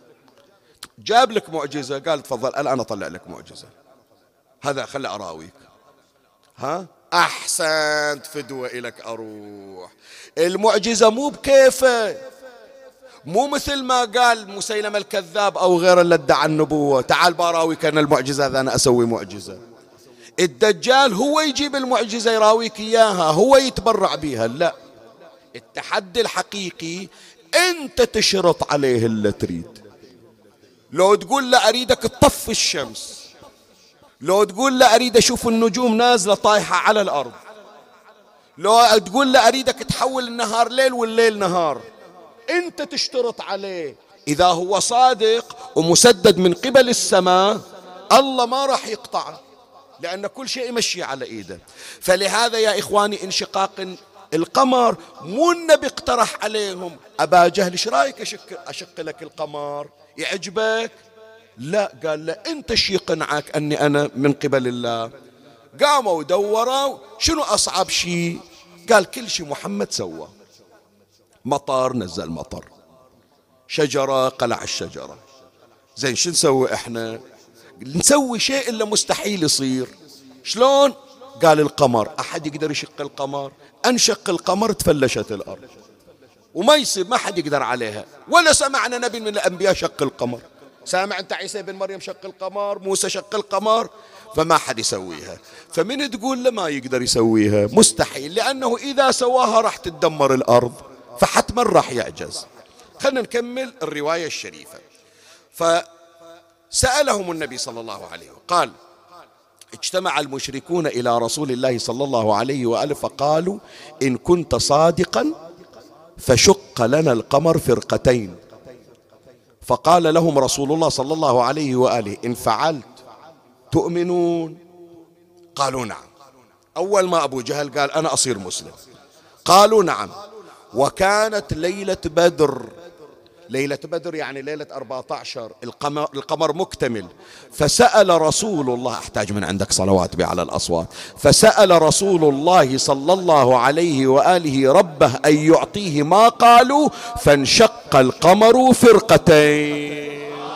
A: جاب لك معجزة، قال تفضل الآن أطلع لك معجزة، هذا خلي أراويك. ها؟ أحسنت، فدوة إلك أروح. المعجزة مو بكيفه، مو مثل ما قال مسيلمة الكذاب أو غيره اللي ادعى النبوة، تعال باراويك أنا المعجزة، هذا أنا أسوي معجزة. الدجال هو يجيب المعجزة يراويك إياها، هو يتبرع بيها. لا، التحدي الحقيقي أنت تشرط عليه اللي تريد. لو تقول لا أريدك تطفي الشمس، لو تقول لا أريد أشوف النجوم نازلة طايحة على الأرض، لو تقول لا أريدك تحول النهار ليل والليل نهار، أنت تشترط عليه. إذا هو صادق ومسدد من قبل السماء، الله ما راح يقطعه، لأن كل شيء يمشي على إيده. فلهذا يا إخواني انشقاق القمر مو النبي اقترح عليهم. أبا جهل ايش رايك أشق لك القمر، يعجبك؟ لا، قال له أنت ايش يقنعك أني أنا من قبل الله؟ قاموا دوروا شنو أصعب شيء، قال كل شيء محمد سوى. مطر نزل مطر، شجرة قلع الشجرة. زين شو نسوي احنا؟ نسوي شيء إلا مستحيل يصير. شلون؟ قال القمر، أحد يقدر يشق القمر؟ أنشق القمر تفلشت الأرض وما يصير، ما حد يقدر عليها. ولا سمعنا نبي من الأنبياء شق القمر. سامع أنت عيسى بن مريم شق القمر، موسى شق القمر؟ فما حد يسويها. فمن تقول لما يقدر يسويها؟ مستحيل، لأنه إذا سواها راح تتدمر الأرض، فحتما راح يعجز. خلنا نكمل الرواية الشريفة. فسألهم النبي صلى الله عليه وسلم قال: اجتمع المشركون إلى رسول الله صلى الله عليه وآله فقالوا: إن كنت صادقا فشق لنا القمر فرقتين. فقال لهم رسول الله صلى الله عليه وآله: إن فعلت تؤمنون؟ قالوا نعم. أول ما أبو جهل قال أنا أصير مسلم، قالوا نعم. وكانت ليلة بدر، ليلة بدر يعني ليلة 14، القمر مكتمل. فسأل رسول الله، أحتاج من عندك صلوات بي على الأصوات، فسأل رسول الله صلى الله عليه وآله ربه أن يعطيه ما قالوا، فانشق القمر فرقتين.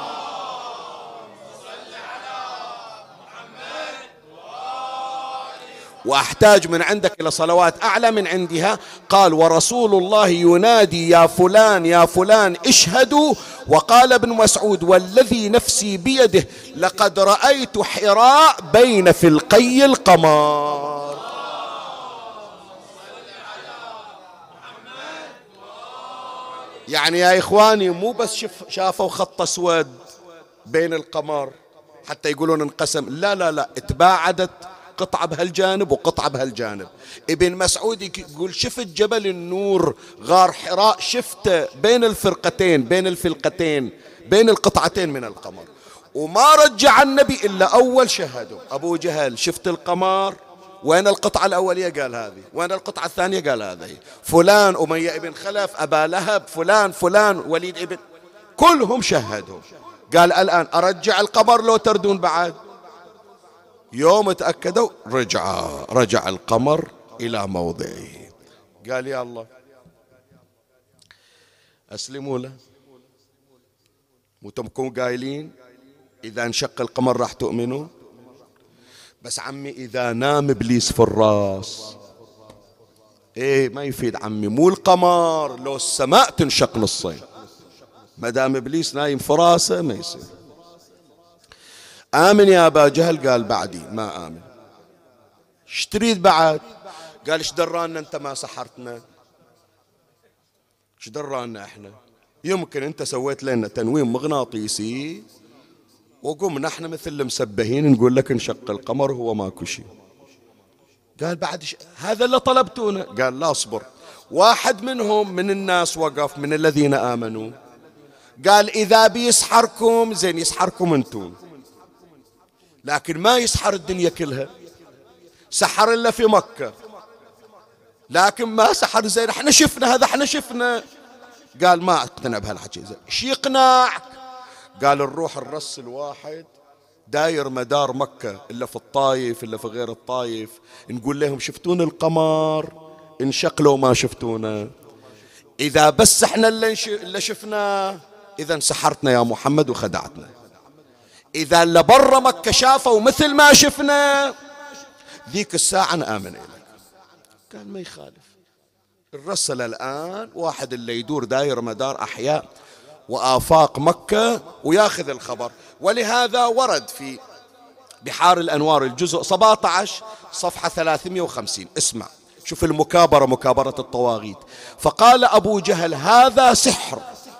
A: وأحتاج من عندك إلى صلوات أعلى من عندها. قال: ورسول الله ينادي: يا فلان يا فلان اشهدوا. وقال ابن مسعود: والذي نفسي بيده لقد رأيت حراء بين فلقي القمر. يعني يا إخواني مو بس شافوا خط أسود بين القمر حتى يقولون انقسم، لا لا لا، اتباعدت قطعة بهالجانب وقطعة بهالجانب. ابن مسعود يقول: شفت جبل النور غار حراء، شفته بين الفرقتين، بين الفلقتين، بين القطعتين من القمر. وما رجع النبي إلا أول شهده. أبو جهل: شفت القمر؟ وين القطعة الأولية؟ قال هذه. وين القطعة الثانية؟ قال هذه. فلان أمية ابن خلف، أبا لهب، فلان فلان، وليد ابن، كلهم شهدوا. قال: الآن أرجع القمر لو تردون بعد؟ يوم تأكدوا رجع القمر إلى موضعه. قال: يا الله أسلموا له. وتمكن قايلين إذا انشق القمر راح تؤمنوا؟ بس عمي إذا نام إبليس في الراس، إيه ما يفيد عمي، مو القمر، لو السماء تنشق نصين، ما دام إبليس نايم في راسه ما يصير. آمن يا أبا جهل؟ قال: بعدي ما آمن. ايش تريد بعد؟ قال: ايش درانا انت ما سحرتنا؟ ايش درانا احنا؟ يمكن انت سويت لنا تنويم مغناطيسي وقمنا احنا مثل المسبهين نقول لك انشق القمر وهو ماكو شيء. قال بعد هذا اللي طلبتونه؟ قال لا اصبر. واحد منهم من الناس وقف من الذين آمنوا قال إذا بيسحركم زين يسحركم أنتم، لكن ما يسحر الدنيا كلها، سحر إلا في مكة، لكن ما سحر زين. احنا شفنا هذا، احنا شفنا. قال ما اقتنع بهالحكي. زين ايش يقنعك؟ قال نروح الرس الواحد داير مدار مكة إلا في الطايف إلا في غير الطايف، نقول لهم شفتون القمر انشق لو ما شفتونه؟ إذا بس احنا اللي شفناه إذا سحرتنا يا محمد وخدعتنا. إذا اللي برا مكة شافوا مثل ما شفنا ذيك الساعة نآمن إليك. قال ما يخالف. الرسل الآن واحد اللي يدور داير مدار أحياء وآفاق مكة وياخذ الخبر. ولهذا ورد في بحار الأنوار الجزء 17 صفحة 350. اسمع شوف المكابرة، مكابرة الطواغيت. فقال أبو جهل هذا سحر،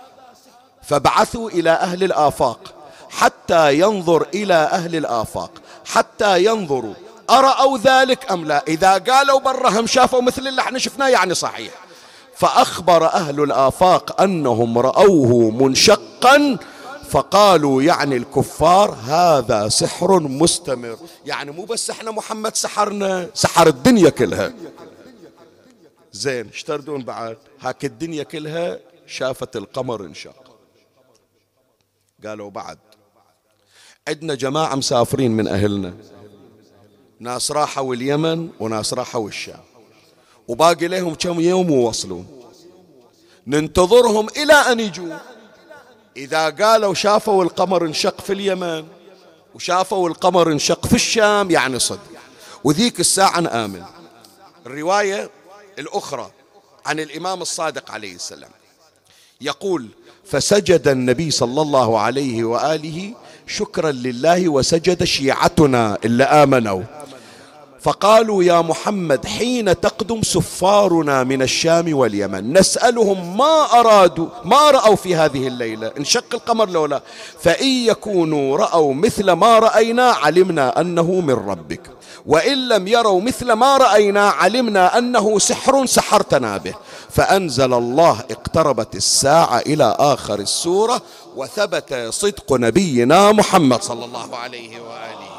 A: فبعثوا إلى أهل الآفاق حتى ينظر إلى أهل الآفاق حتى ينظروا أرأوا ذلك أم لا. إذا قالوا برهم شافوا مثل اللي احنا شفناه يعني صحيح. فأخبر أهل الآفاق أنهم رأوه منشقا، فقالوا يعني الكفار هذا سحر مستمر، يعني مو بس احنا محمد سحرنا، سحر الدنيا كلها. زين ايش تردون بعد؟ هاك الدنيا كلها شافت القمر انشق. قالوا بعد عندنا جماعة مسافرين من أهلنا، ناس راحوا اليمن وناس راحوا الشام، وباقي لهم كم يوم ووصلوا، ننتظرهم إلى أن يجوا. إذا قالوا شافوا القمر انشق في اليمن وشافوا القمر انشق في الشام يعني صدق، وذيك الساعة نآمن. الرواية الأخرى عن الإمام الصادق عليه السلام يقول فسجد النبي صلى الله عليه وآله شكرا لله، وسجد شيعتنا اللي آمنوا، فقالوا يا محمد حين تقدم سفارنا من الشام واليمن نسألهم ما رأوا في هذه الليلة انشق القمر لولا، فإن يكونوا رأوا مثل ما رأينا علمنا أنه من ربك، وإن لم يروا مثل ما رأينا علمنا أنه سحر سحرتنا به. فأنزل الله اقتربت الساعة إلى آخر السورة، وثبت صدق نبينا محمد صلى الله عليه وآله.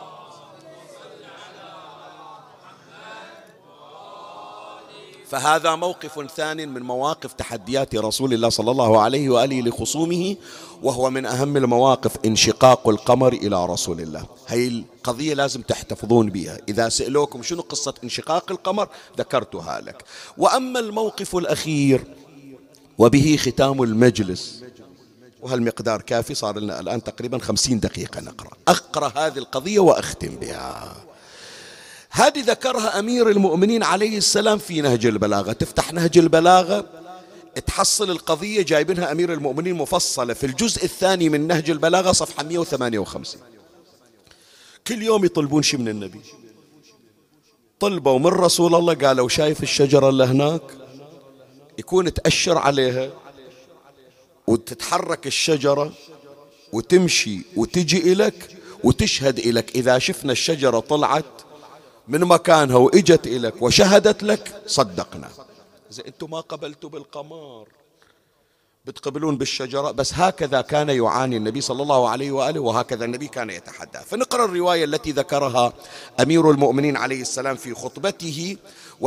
A: فهذا موقف ثاني من مواقف تحديات رسول الله صلى الله عليه وآله لخصومه، وهو من أهم المواقف انشقاق القمر إلى رسول الله. هي القضية لازم تحتفظون بها، إذا سألوكم شنو قصة انشقاق القمر ذكرتها لك. وأما الموقف الأخير وبه ختام المجلس، وهالمقدار كافي، صار لنا الآن تقريبا 50 دقيقة أقرأ هذه القضية وأختم بها. هذه ذكرها أمير المؤمنين عليه السلام في نهج البلاغة. تفتح نهج البلاغة تحصل القضية جايبينها أمير المؤمنين مفصلة في الجزء الثاني من نهج البلاغة صفحة 158. كل يوم يطلبون شيء من النبي. طلبوا من رسول الله قالوا شايف الشجرة اللي هناك، يكون تأشر عليها وتتحرك الشجرة وتمشي وتجي إلك وتشهد إلك. إذا شفنا الشجرة طلعت من مكانها وإجت إليك وشهدت لك صدقنا. إذا أنتم ما قبلتوا بالقمر بتقبلون بالشجرة. بس هكذا كان يعاني النبي صلى الله عليه وآله، وهكذا النبي كان يتحدى. فنقرأ الرواية التي ذكرها أمير المؤمنين عليه السلام في خطبته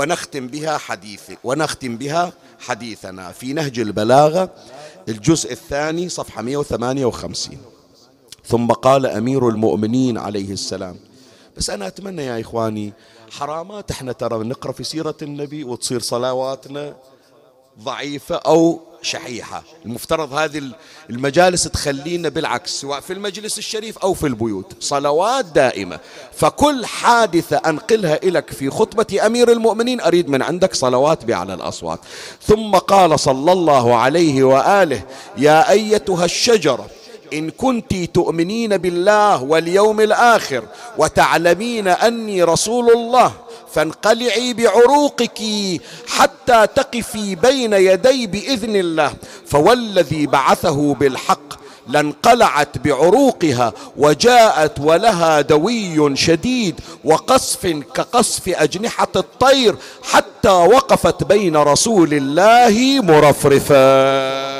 A: ونختم بها حديثنا في نهج البلاغة الجزء الثاني صفحة 158. ثم قال أمير المؤمنين عليه السلام، بس أنا أتمنى يا إخواني حرامات احنا ترى نقرأ في سيرة النبي وتصير صلواتنا ضعيفة أو شحيحة. المفترض هذه المجالس تخلينا بالعكس، سواء في المجلس الشريف أو في البيوت صلوات دائمة. فكل حادثة أنقلها إليك في خطبة أمير المؤمنين أريد من عندك صلوات بأعلى الأصوات. ثم قال صلى الله عليه وآله يا أيتها الشجرة إن كنت تؤمنين بالله واليوم الآخر وتعلمين أني رسول الله فانقلعي بعروقك حتى تقفي بين يدي بإذن الله، فوالذي بعثه بالحق لانقلعت بعروقها وجاءت ولها دوي شديد وقصف كقصف أجنحة الطير، حتى وقفت بين رسول الله مرفرفة.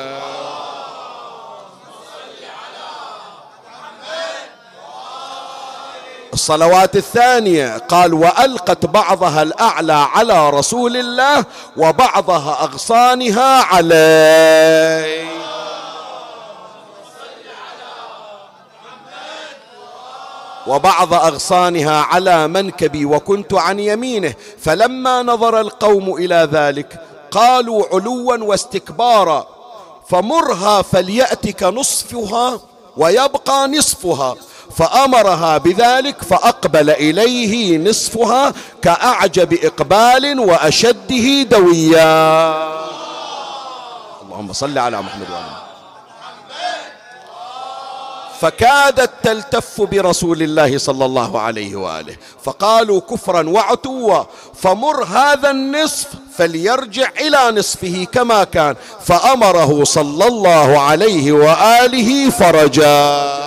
A: الصلوات الثانية قال: وألقت بعضها الأعلى على رسول الله وبعضها أغصانها عليه. وبعض أغصانها على منكبي وكنت عن يمينه، فلما نظر القوم إلى ذلك قالوا علوا واستكبارا: فمرها فليأتك نصفها ويبقى نصفها. فأمرها بذلك فأقبل إليه نصفها كأعجب إقبال وأشده دويا. اللهم صل على محمد وآله. فكادت تلتف برسول الله صلى الله عليه وآله، فقالوا كفرا وعتوا: فمر هذا النصف فليرجع إلى نصفه كما كان. فأمره صلى الله عليه وآله فرجا.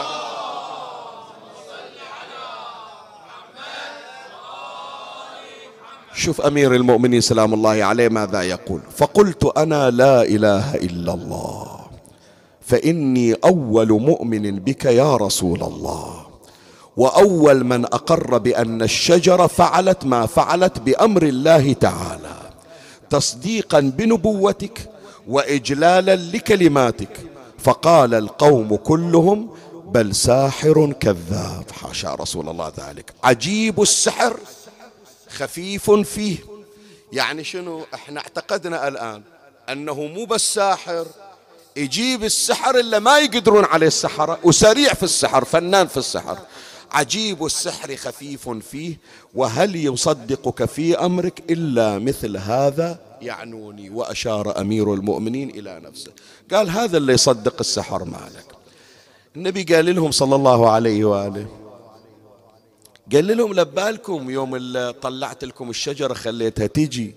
A: شوف أمير المؤمنين سلام الله عليه ماذا يقول: فقلت أنا لا إله إلا الله، فإني أول مؤمن بك يا رسول الله، وأول من أقر بأن الشجرة فعلت ما فعلت بأمر الله تعالى، تصديقا بنبوتك وإجلالا لكلماتك. فقال القوم كلهم: بل ساحر كذاب. حاشا رسول الله ذلك. عجيب السحر خفيف فيه. يعني شنو؟ احنا اعتقدنا الآن أنه مو بس ساحر يجيب السحر إلا ما يقدرون عليه السحرة، وسريع في السحر، فنان في السحر. عجيب السحر خفيف فيه، وهل يصدقك في أمرك إلا مثل هذا يعنوني. وأشار أمير المؤمنين إلى نفسه، قال: هذا اللي يصدق السحر مالك. النبي قال لهم صلى الله عليه وآله، قال لهم: لبالكم يوم اللي طلعت لكم الشجرة خليتها تيجي،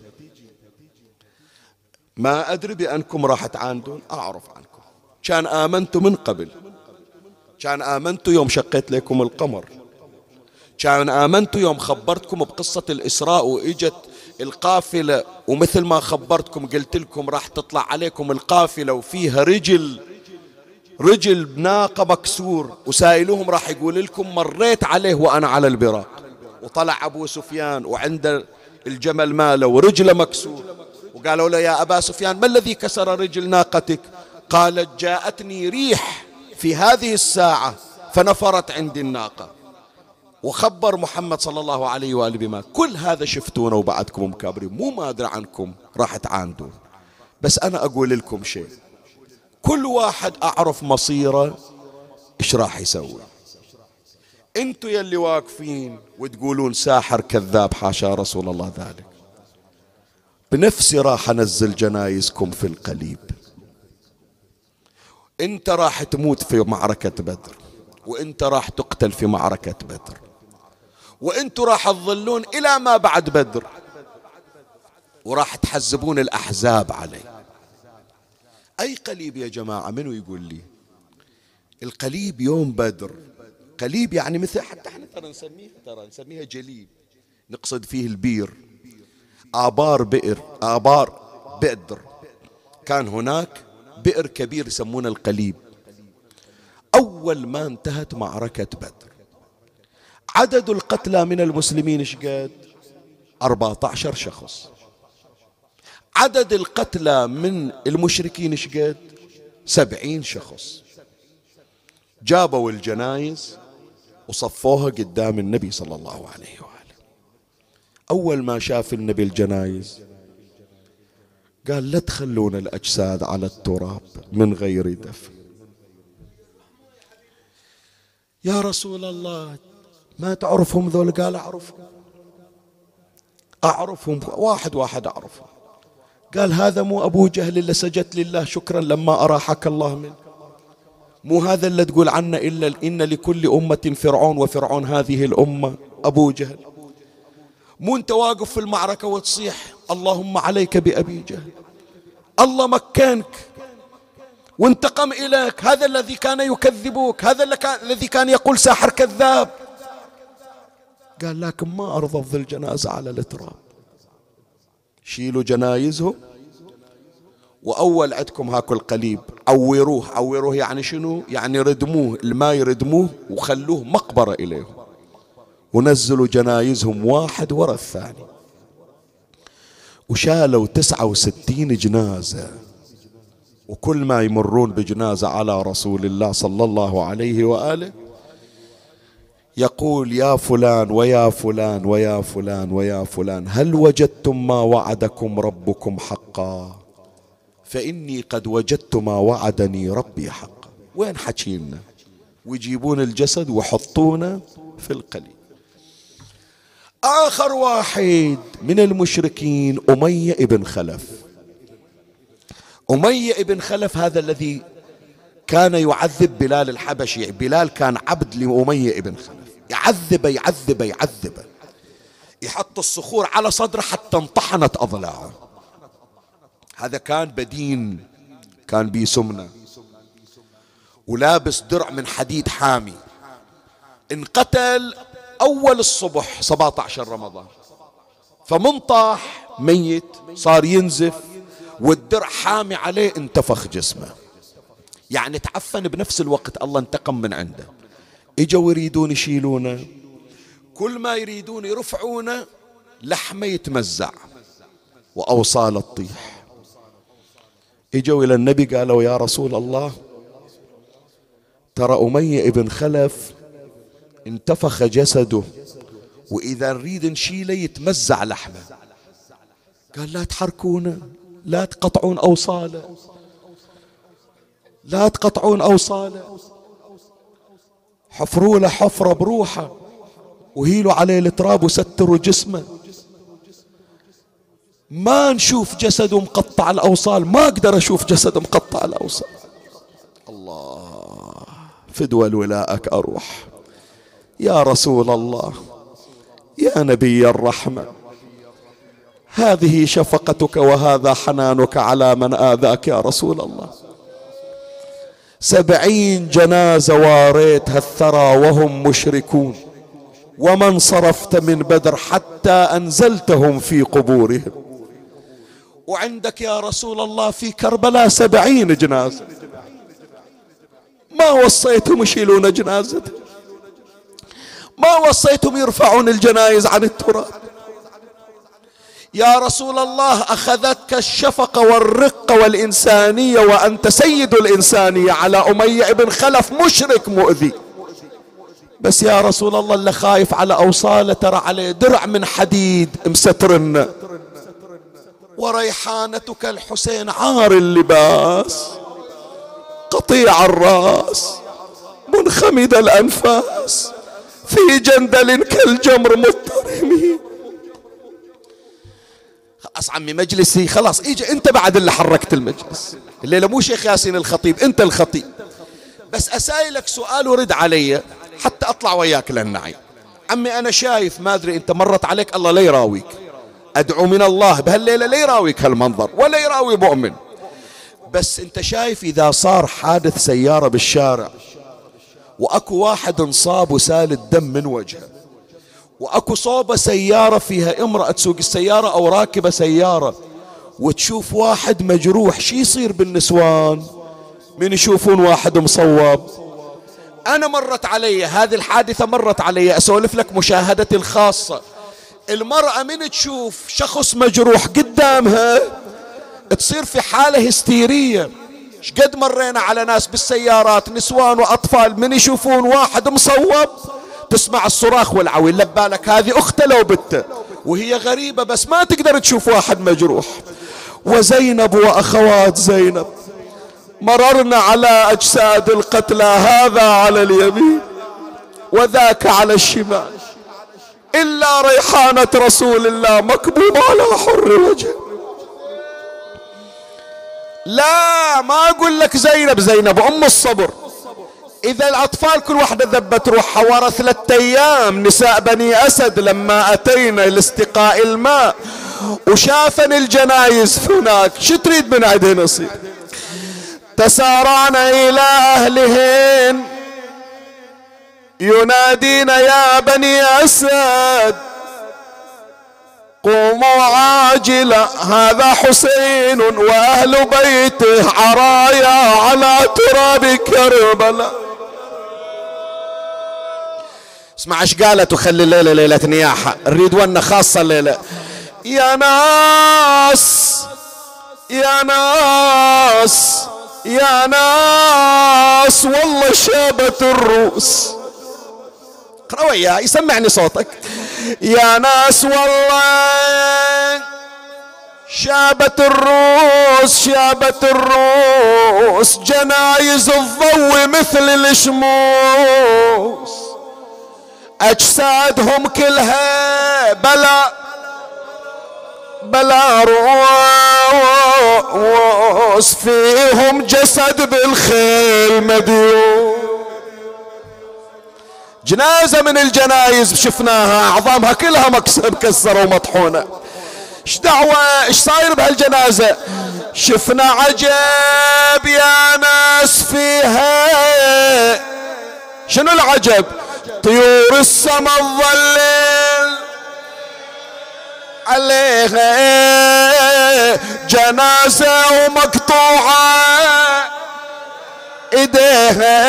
A: ما أدري بأنكم راح تعاندون، أعرف عنكم. كان آمنتوا من قبل، كان آمنتوا يوم شقيت لكم القمر، كان آمنتوا يوم خبرتكم بقصة الإسراء وإجت القافلة، ومثل ما خبرتكم قلت لكم راح تطلع عليكم القافلة وفيها رجل ناقة مكسور، وسائلوهم راح يقول لكم مريت عليه وأنا على البراق، وطلع أبو سفيان وعند الجمل ماله ورجله مكسور، وقالوا له: يا أبا سفيان ما الذي كسر رجل ناقتك؟ قالت: جاءتني ريح في هذه الساعة فنفرت عندي الناقة. وخبر محمد صلى الله عليه وآله بما كل هذا شفتونه وبعدكم مكابرين، مو ما أدري عنكم راح تعاندون. بس أنا أقول لكم شيء، كل واحد أعرف مصيره إيش راح يسوي. أنتوا يلي واقفين وتقولون ساحر كذاب، حاشا رسول الله ذلك، بنفسي راح أنزل جنايزكم في القليب. أنت راح تموت في معركة بدر، وأنت راح تقتل في معركة بدر، وأنتوا راح تظلون إلى ما بعد بدر، وراح تحزبون الأحزاب عليه. أي قليب يا جماعة؟ منو يقول لي؟ القليب يوم بدر، قليب يعني مثل، حتى احنا ترى نسميها جليب، نقصد فيه البير، آبار بئر. كان هناك بئر كبير يسمونه القليب. أول ما انتهت معركة بدر، عدد القتلى من المسلمين ايش قد؟ 14 شخص. عدد القتلى من المشركين ايش قد؟ 70 شخص. جابوا الجنايز وصفوها قدام النبي صلى الله عليه وآله. أول ما شاف النبي الجنايز قال: لا تخلون الأجساد على التراب من غير دفن. يا رسول الله ما تعرفهم ذول؟ قال: أعرفهم واحد أعرفهم. قال: هذا مو أبو جهل اللي سجدت لله شكرا لما أراحك الله منه؟ مو هذا اللي تقول عنه إلا إن لكل أمة فرعون وفرعون هذه الأمة أبو جهل؟ مو أنت واقف في المعركة وتصيح: اللهم عليك بأبي جهل، الله مكنك وانتقم إليك، هذا الذي كان يكذبك، هذا الذي كان يقول ساحر كذاب. قال لكن ما أرضى أفضل الجنازة على التراب، شيلوا جنايزهم، وأول عندكم هاكل قليب عوروه. عوروه يعني شنو؟ يعني ردموه، الماء يردموه وخلوه مقبرة إليهم، ونزلوا جنايزهم واحد ورا الثاني، وشالوا 69 جنازة. وكل ما يمرون بجنازة على رسول الله صلى الله عليه وآله يقول يا فلان ويا فلان ويا فلان ويا فلان، هل وجدتم ما وعدكم ربكم حقا؟ فإني قد وجدت ما وعدني ربي حقا. وين حكينا؟ ويجيبون الجسد ويحطونه في القليب. آخر واحد من المشركين أمية ابن خلف. أمية ابن خلف هذا الذي كان يعذب بلال الحبشي. بلال كان عبد لأمية ابن خلف، يعذبه يعذبه يعذبه، يحط الصخور على صدره حتى انطحنت أضلاعه. هذا كان بدين، كان بيه سمنة، ولابس درع من حديد حامي. انقتل أول الصبح 17 رمضان، فمنطاح ميت صار ينزف، والدرع حامي عليه، انتفخ جسمه، يعني تعفن بنفس الوقت. الله انتقم من عنده. اجوا يريدون يشيلونه، كل ما يريدون يرفعونه لحمه يتمزع وأوصاله تطيح. اجوا إلى النبي قالوا يا رسول الله ترى أمية ابن خلف انتفخ جسده، وإذا نريد نشيله يتمزع لحمه. قال لا تحركونه، لا تقطعون أوصاله، لا تقطعون أوصاله، حفروا له حفرة بروحه وهيلوا عليه التراب وستروا جسمه، ما نشوف جسده مقطع الأوصال. ما أقدر أشوف جسد مقطع الأوصال. الله، فدوى الولاءك أروح يا رسول الله، يا نبي الرحمة، هذه شفقتك وهذا حنانك على من آذاك يا رسول الله. 70 جنازة واريتها الثرى وهم مشركون، ومن صرفت من بدر حتى أنزلتهم في قبورهم. وعندك يا رسول الله في كربلاء 70 جنازة، ما وصيتهم يشيلون جنازة، ما وصيتهم يرفعون الجنائز عن التراب. يا رسول الله أخذتك الشفقة والرقة والإنسانية وأنت سيد الإنسانية على أمية ابن خلف مشرك مؤذي، بس يا رسول الله اللي خايف على أوصاله ترى عليه درع من حديد مسترنا، وريحانتك الحسين عار اللباس، قطيع الرأس، منخمد الأنفاس، في جندل كالجمر مضطرمين. خلاص عمي مجلسي خلاص، اجي انت بعد اللي حركت المجلس الليلة، مو شيخ ياسين الخطيب، انت الخطيب. بس اسايلك سؤال ورد علي حتى اطلع وياك للنعيم. عمي انا شايف، ما ادري انت مرت عليك، الله لا يراويك، ادعو من الله بهالليلة لا يراويك هالمنظر ولا يراوي مؤمن. بس انت شايف اذا صار حادث سيارة بالشارع واكو واحد انصاب وسال الدم من وجهه، واكو صوبة سيارة فيها امرأة تسوق السيارة او راكبة سيارة، وتشوف واحد مجروح، شي يصير بالنسوان من يشوفون واحد مصوب؟ انا مرت علي هذه الحادثة، مرت علي، اسولف لك مشاهدتي الخاصة. المرأة من تشوف شخص مجروح قدامها تصير في حالة هستيرية. شقد مرينا على ناس بالسيارات نسوان واطفال من يشوفون واحد مصوب تسمع الصراخ والعويل، لبالك هذه اخته لو بته وهي غريبة، بس ما تقدر تشوف واحد مجروح. وزينب واخوات زينب مررنا على اجساد القتلى، هذا على اليمين وذاك على الشمال، الا ريحانة رسول الله مكبوبة على حر وجه. لا ما اقول لك زينب، زينب ام الصبر. اذا الاطفال كل واحدة ذبت روحها ورا 3 ايام نساء بني اسد لما اتينا لاستقاء وشافن الجنايز هناك، شو تريد من عندنا نصيب؟ تسارعن إلى أهلهن ينادين يا بني أسد قوموا عاجلا هذا حسين وأهل بيته عرايا على تراب كربلاء. اسمع ايش قالت وخلي الليلة ليلة نياحة، نريد ونه خاصة الليلة. يا ناس يا ناس يا ناس والله شابت الروس. اقرأ وياي يسمعني صوتك. يا ناس والله شابت الروس شابت الروس جنايز الضوء مثل الشموس أجسادهم كلها بلا رؤوس فيهم جسد بالخيل مديون. جنازة من الجنايز شفناها أعظامها كلها مكسرة ومطحونة. ايش دعوة ايش صاير بهالجنازة؟ شفنا عجب يا ناس فيها. شنو العجب؟ طيور السما تظلل عليها جنازة ومقطوعة ايديها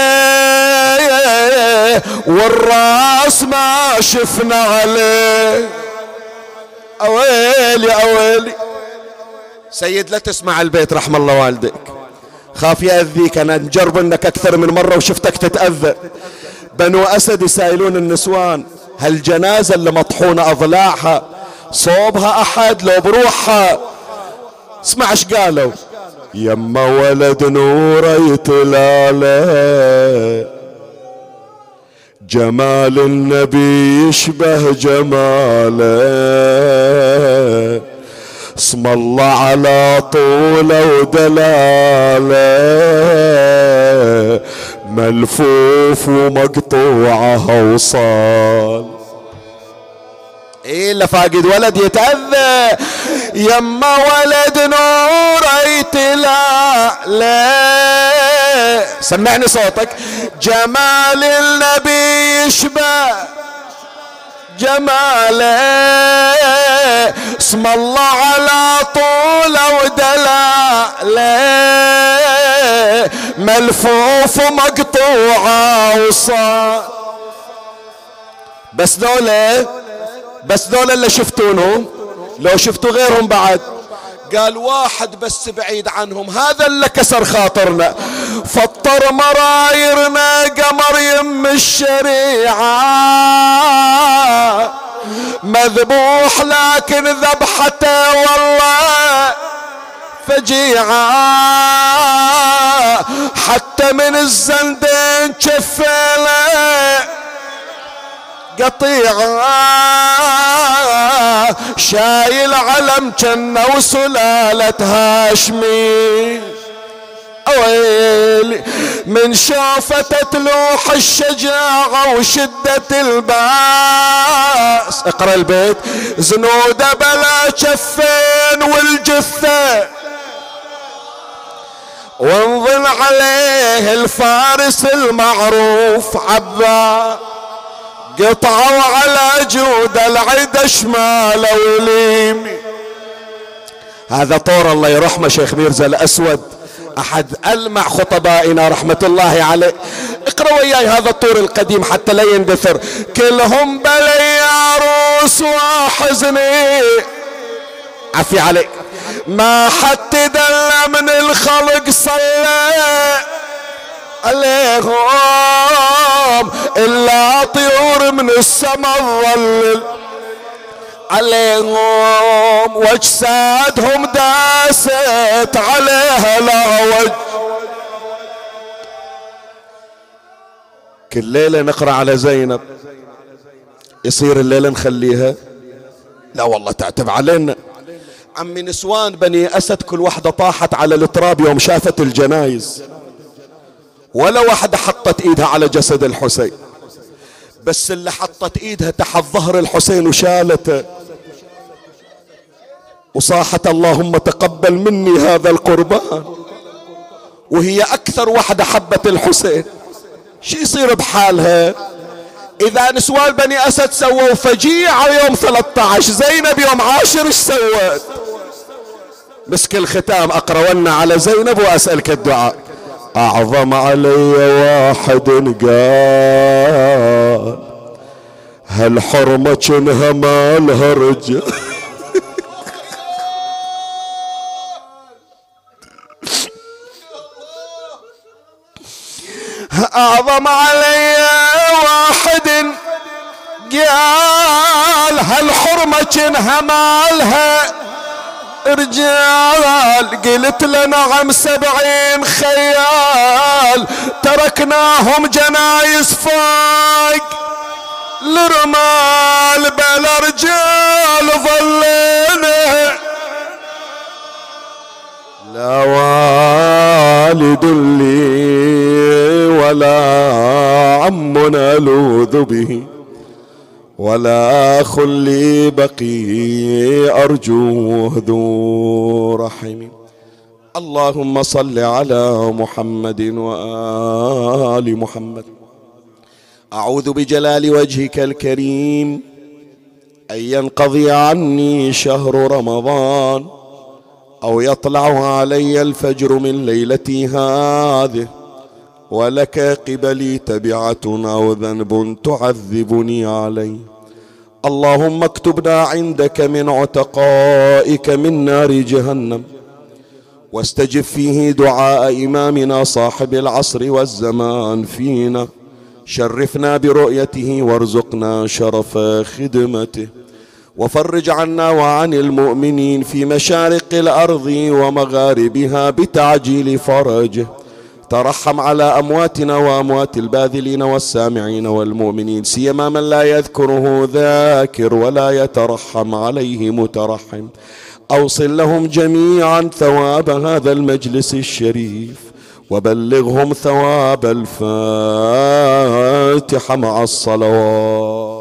A: والراس ما شفنا عليه. اويلي اويلي سيد لا تسمع البيت رحم الله والديك، خاف يأذيك. انا نجرب انك اكثر من مرة وشفتك تتأذى. بنو اسد يسائلون النسوان هالجنازة اللي مطحونة اضلاعها صوبها احد لو بروحها؟ اسمع ايش قالوا. يما ولد نور يتلاله جمال النبي يشبه جماله اسم الله على طوله ودلاله ملفوف ومقطوعه اوصال. ايه اللي فاقد ولد يتأذى. يما ولد نور يتلاله سمعني صوتك. جمال النبي يشبه جماله اسم الله على طوله ودلاله ملفوف ومقطوعه وصار. بس دولة اللي شفتونهم، لو شفتوا غيرهم بعد. قال واحد بس بعيد عنهم هذا اللي كسر خاطرنا. فطر مرايرنا قمر يم الشريعة مذبوح لكن ذبحته والله فجيعة حتى من الزندين شفيله قطيعة شايل علم جنة وسلالة هاشمي. اويلي من شافته تلوح الشجاعة وشدة الباس. اقرأ البيت. زنوده بلا شفين والجثة وانظن عليه الفارس المعروف عبا قطعوا على جود العدا شمال وليمي. هذا طور الله يرحمه شيخ ميرزا الأسود أحد ألمع خطبائنا رحمة الله عليه. اقرأ وياي هذا الطور القديم حتى لا يندثر. كلهم بلي يا روس وحزني عفي عليك ما حد دل من الخلق صلى عليهم إلا طيور من السما تظلل عليهم واجسادهم داست عليها العوج. كل ليلة نقرأ على زينب يصير الليلة نخليها؟ لا والله تعتب علينا. عمي نسوان بني أسد كل واحدة طاحت على التراب يوم شافت الجنايز ولا واحدة حطت ايدها على جسد الحسين، بس اللي حطت ايدها تحت ظهر الحسين وشالته وصاحت اللهم تقبل مني هذا القربان وهي أكثر وحدة حبت الحسين، شو يصير بحالها؟ إذا نسوان بني أسد سووا فجيعة يوم 13، زينب يوم 10 ايش سوت؟ مسك الختام أقرأ على زينب وأسألك الدعاء. أعظم علي واحد قال هالحرمة كنها مالها رجال. أعظم علي واحد قال هالحرمة كنها مالها رجال. قلت له نعم 70 خيال تركناهم جنايز فوق الرمال، بلا رجال ظلينا لا والد لي ولا عم نلوذ به ولا أخ لي بقي أرجوه ذو رحم. اللهم صل على محمد وآل محمد. أعوذ بجلال وجهك الكريم أن ينقضي عني شهر رمضان أو يطلع علي الفجر من ليلتي هذه ولك قبلي تبعة أو ذنب تعذبني عليه. اللهم اكتبنا عندك من عتقائك من نار جهنم، واستجب فيه دعاء إمامنا صاحب العصر والزمان فينا، شرفنا برؤيته وارزقنا شرف خدمته، وفرج عنا وعن المؤمنين في مشارق الأرض ومغاربها بتعجيل فرجه. ترحم على أمواتنا وأموات الباذلين والسامعين والمؤمنين، سيما من لا يذكره ذاكر ولا يترحم عليه مترحم. أوصل لهم جميعا ثواب هذا المجلس الشريف، وبلغهم ثواب الفاتحة مع الصلوات.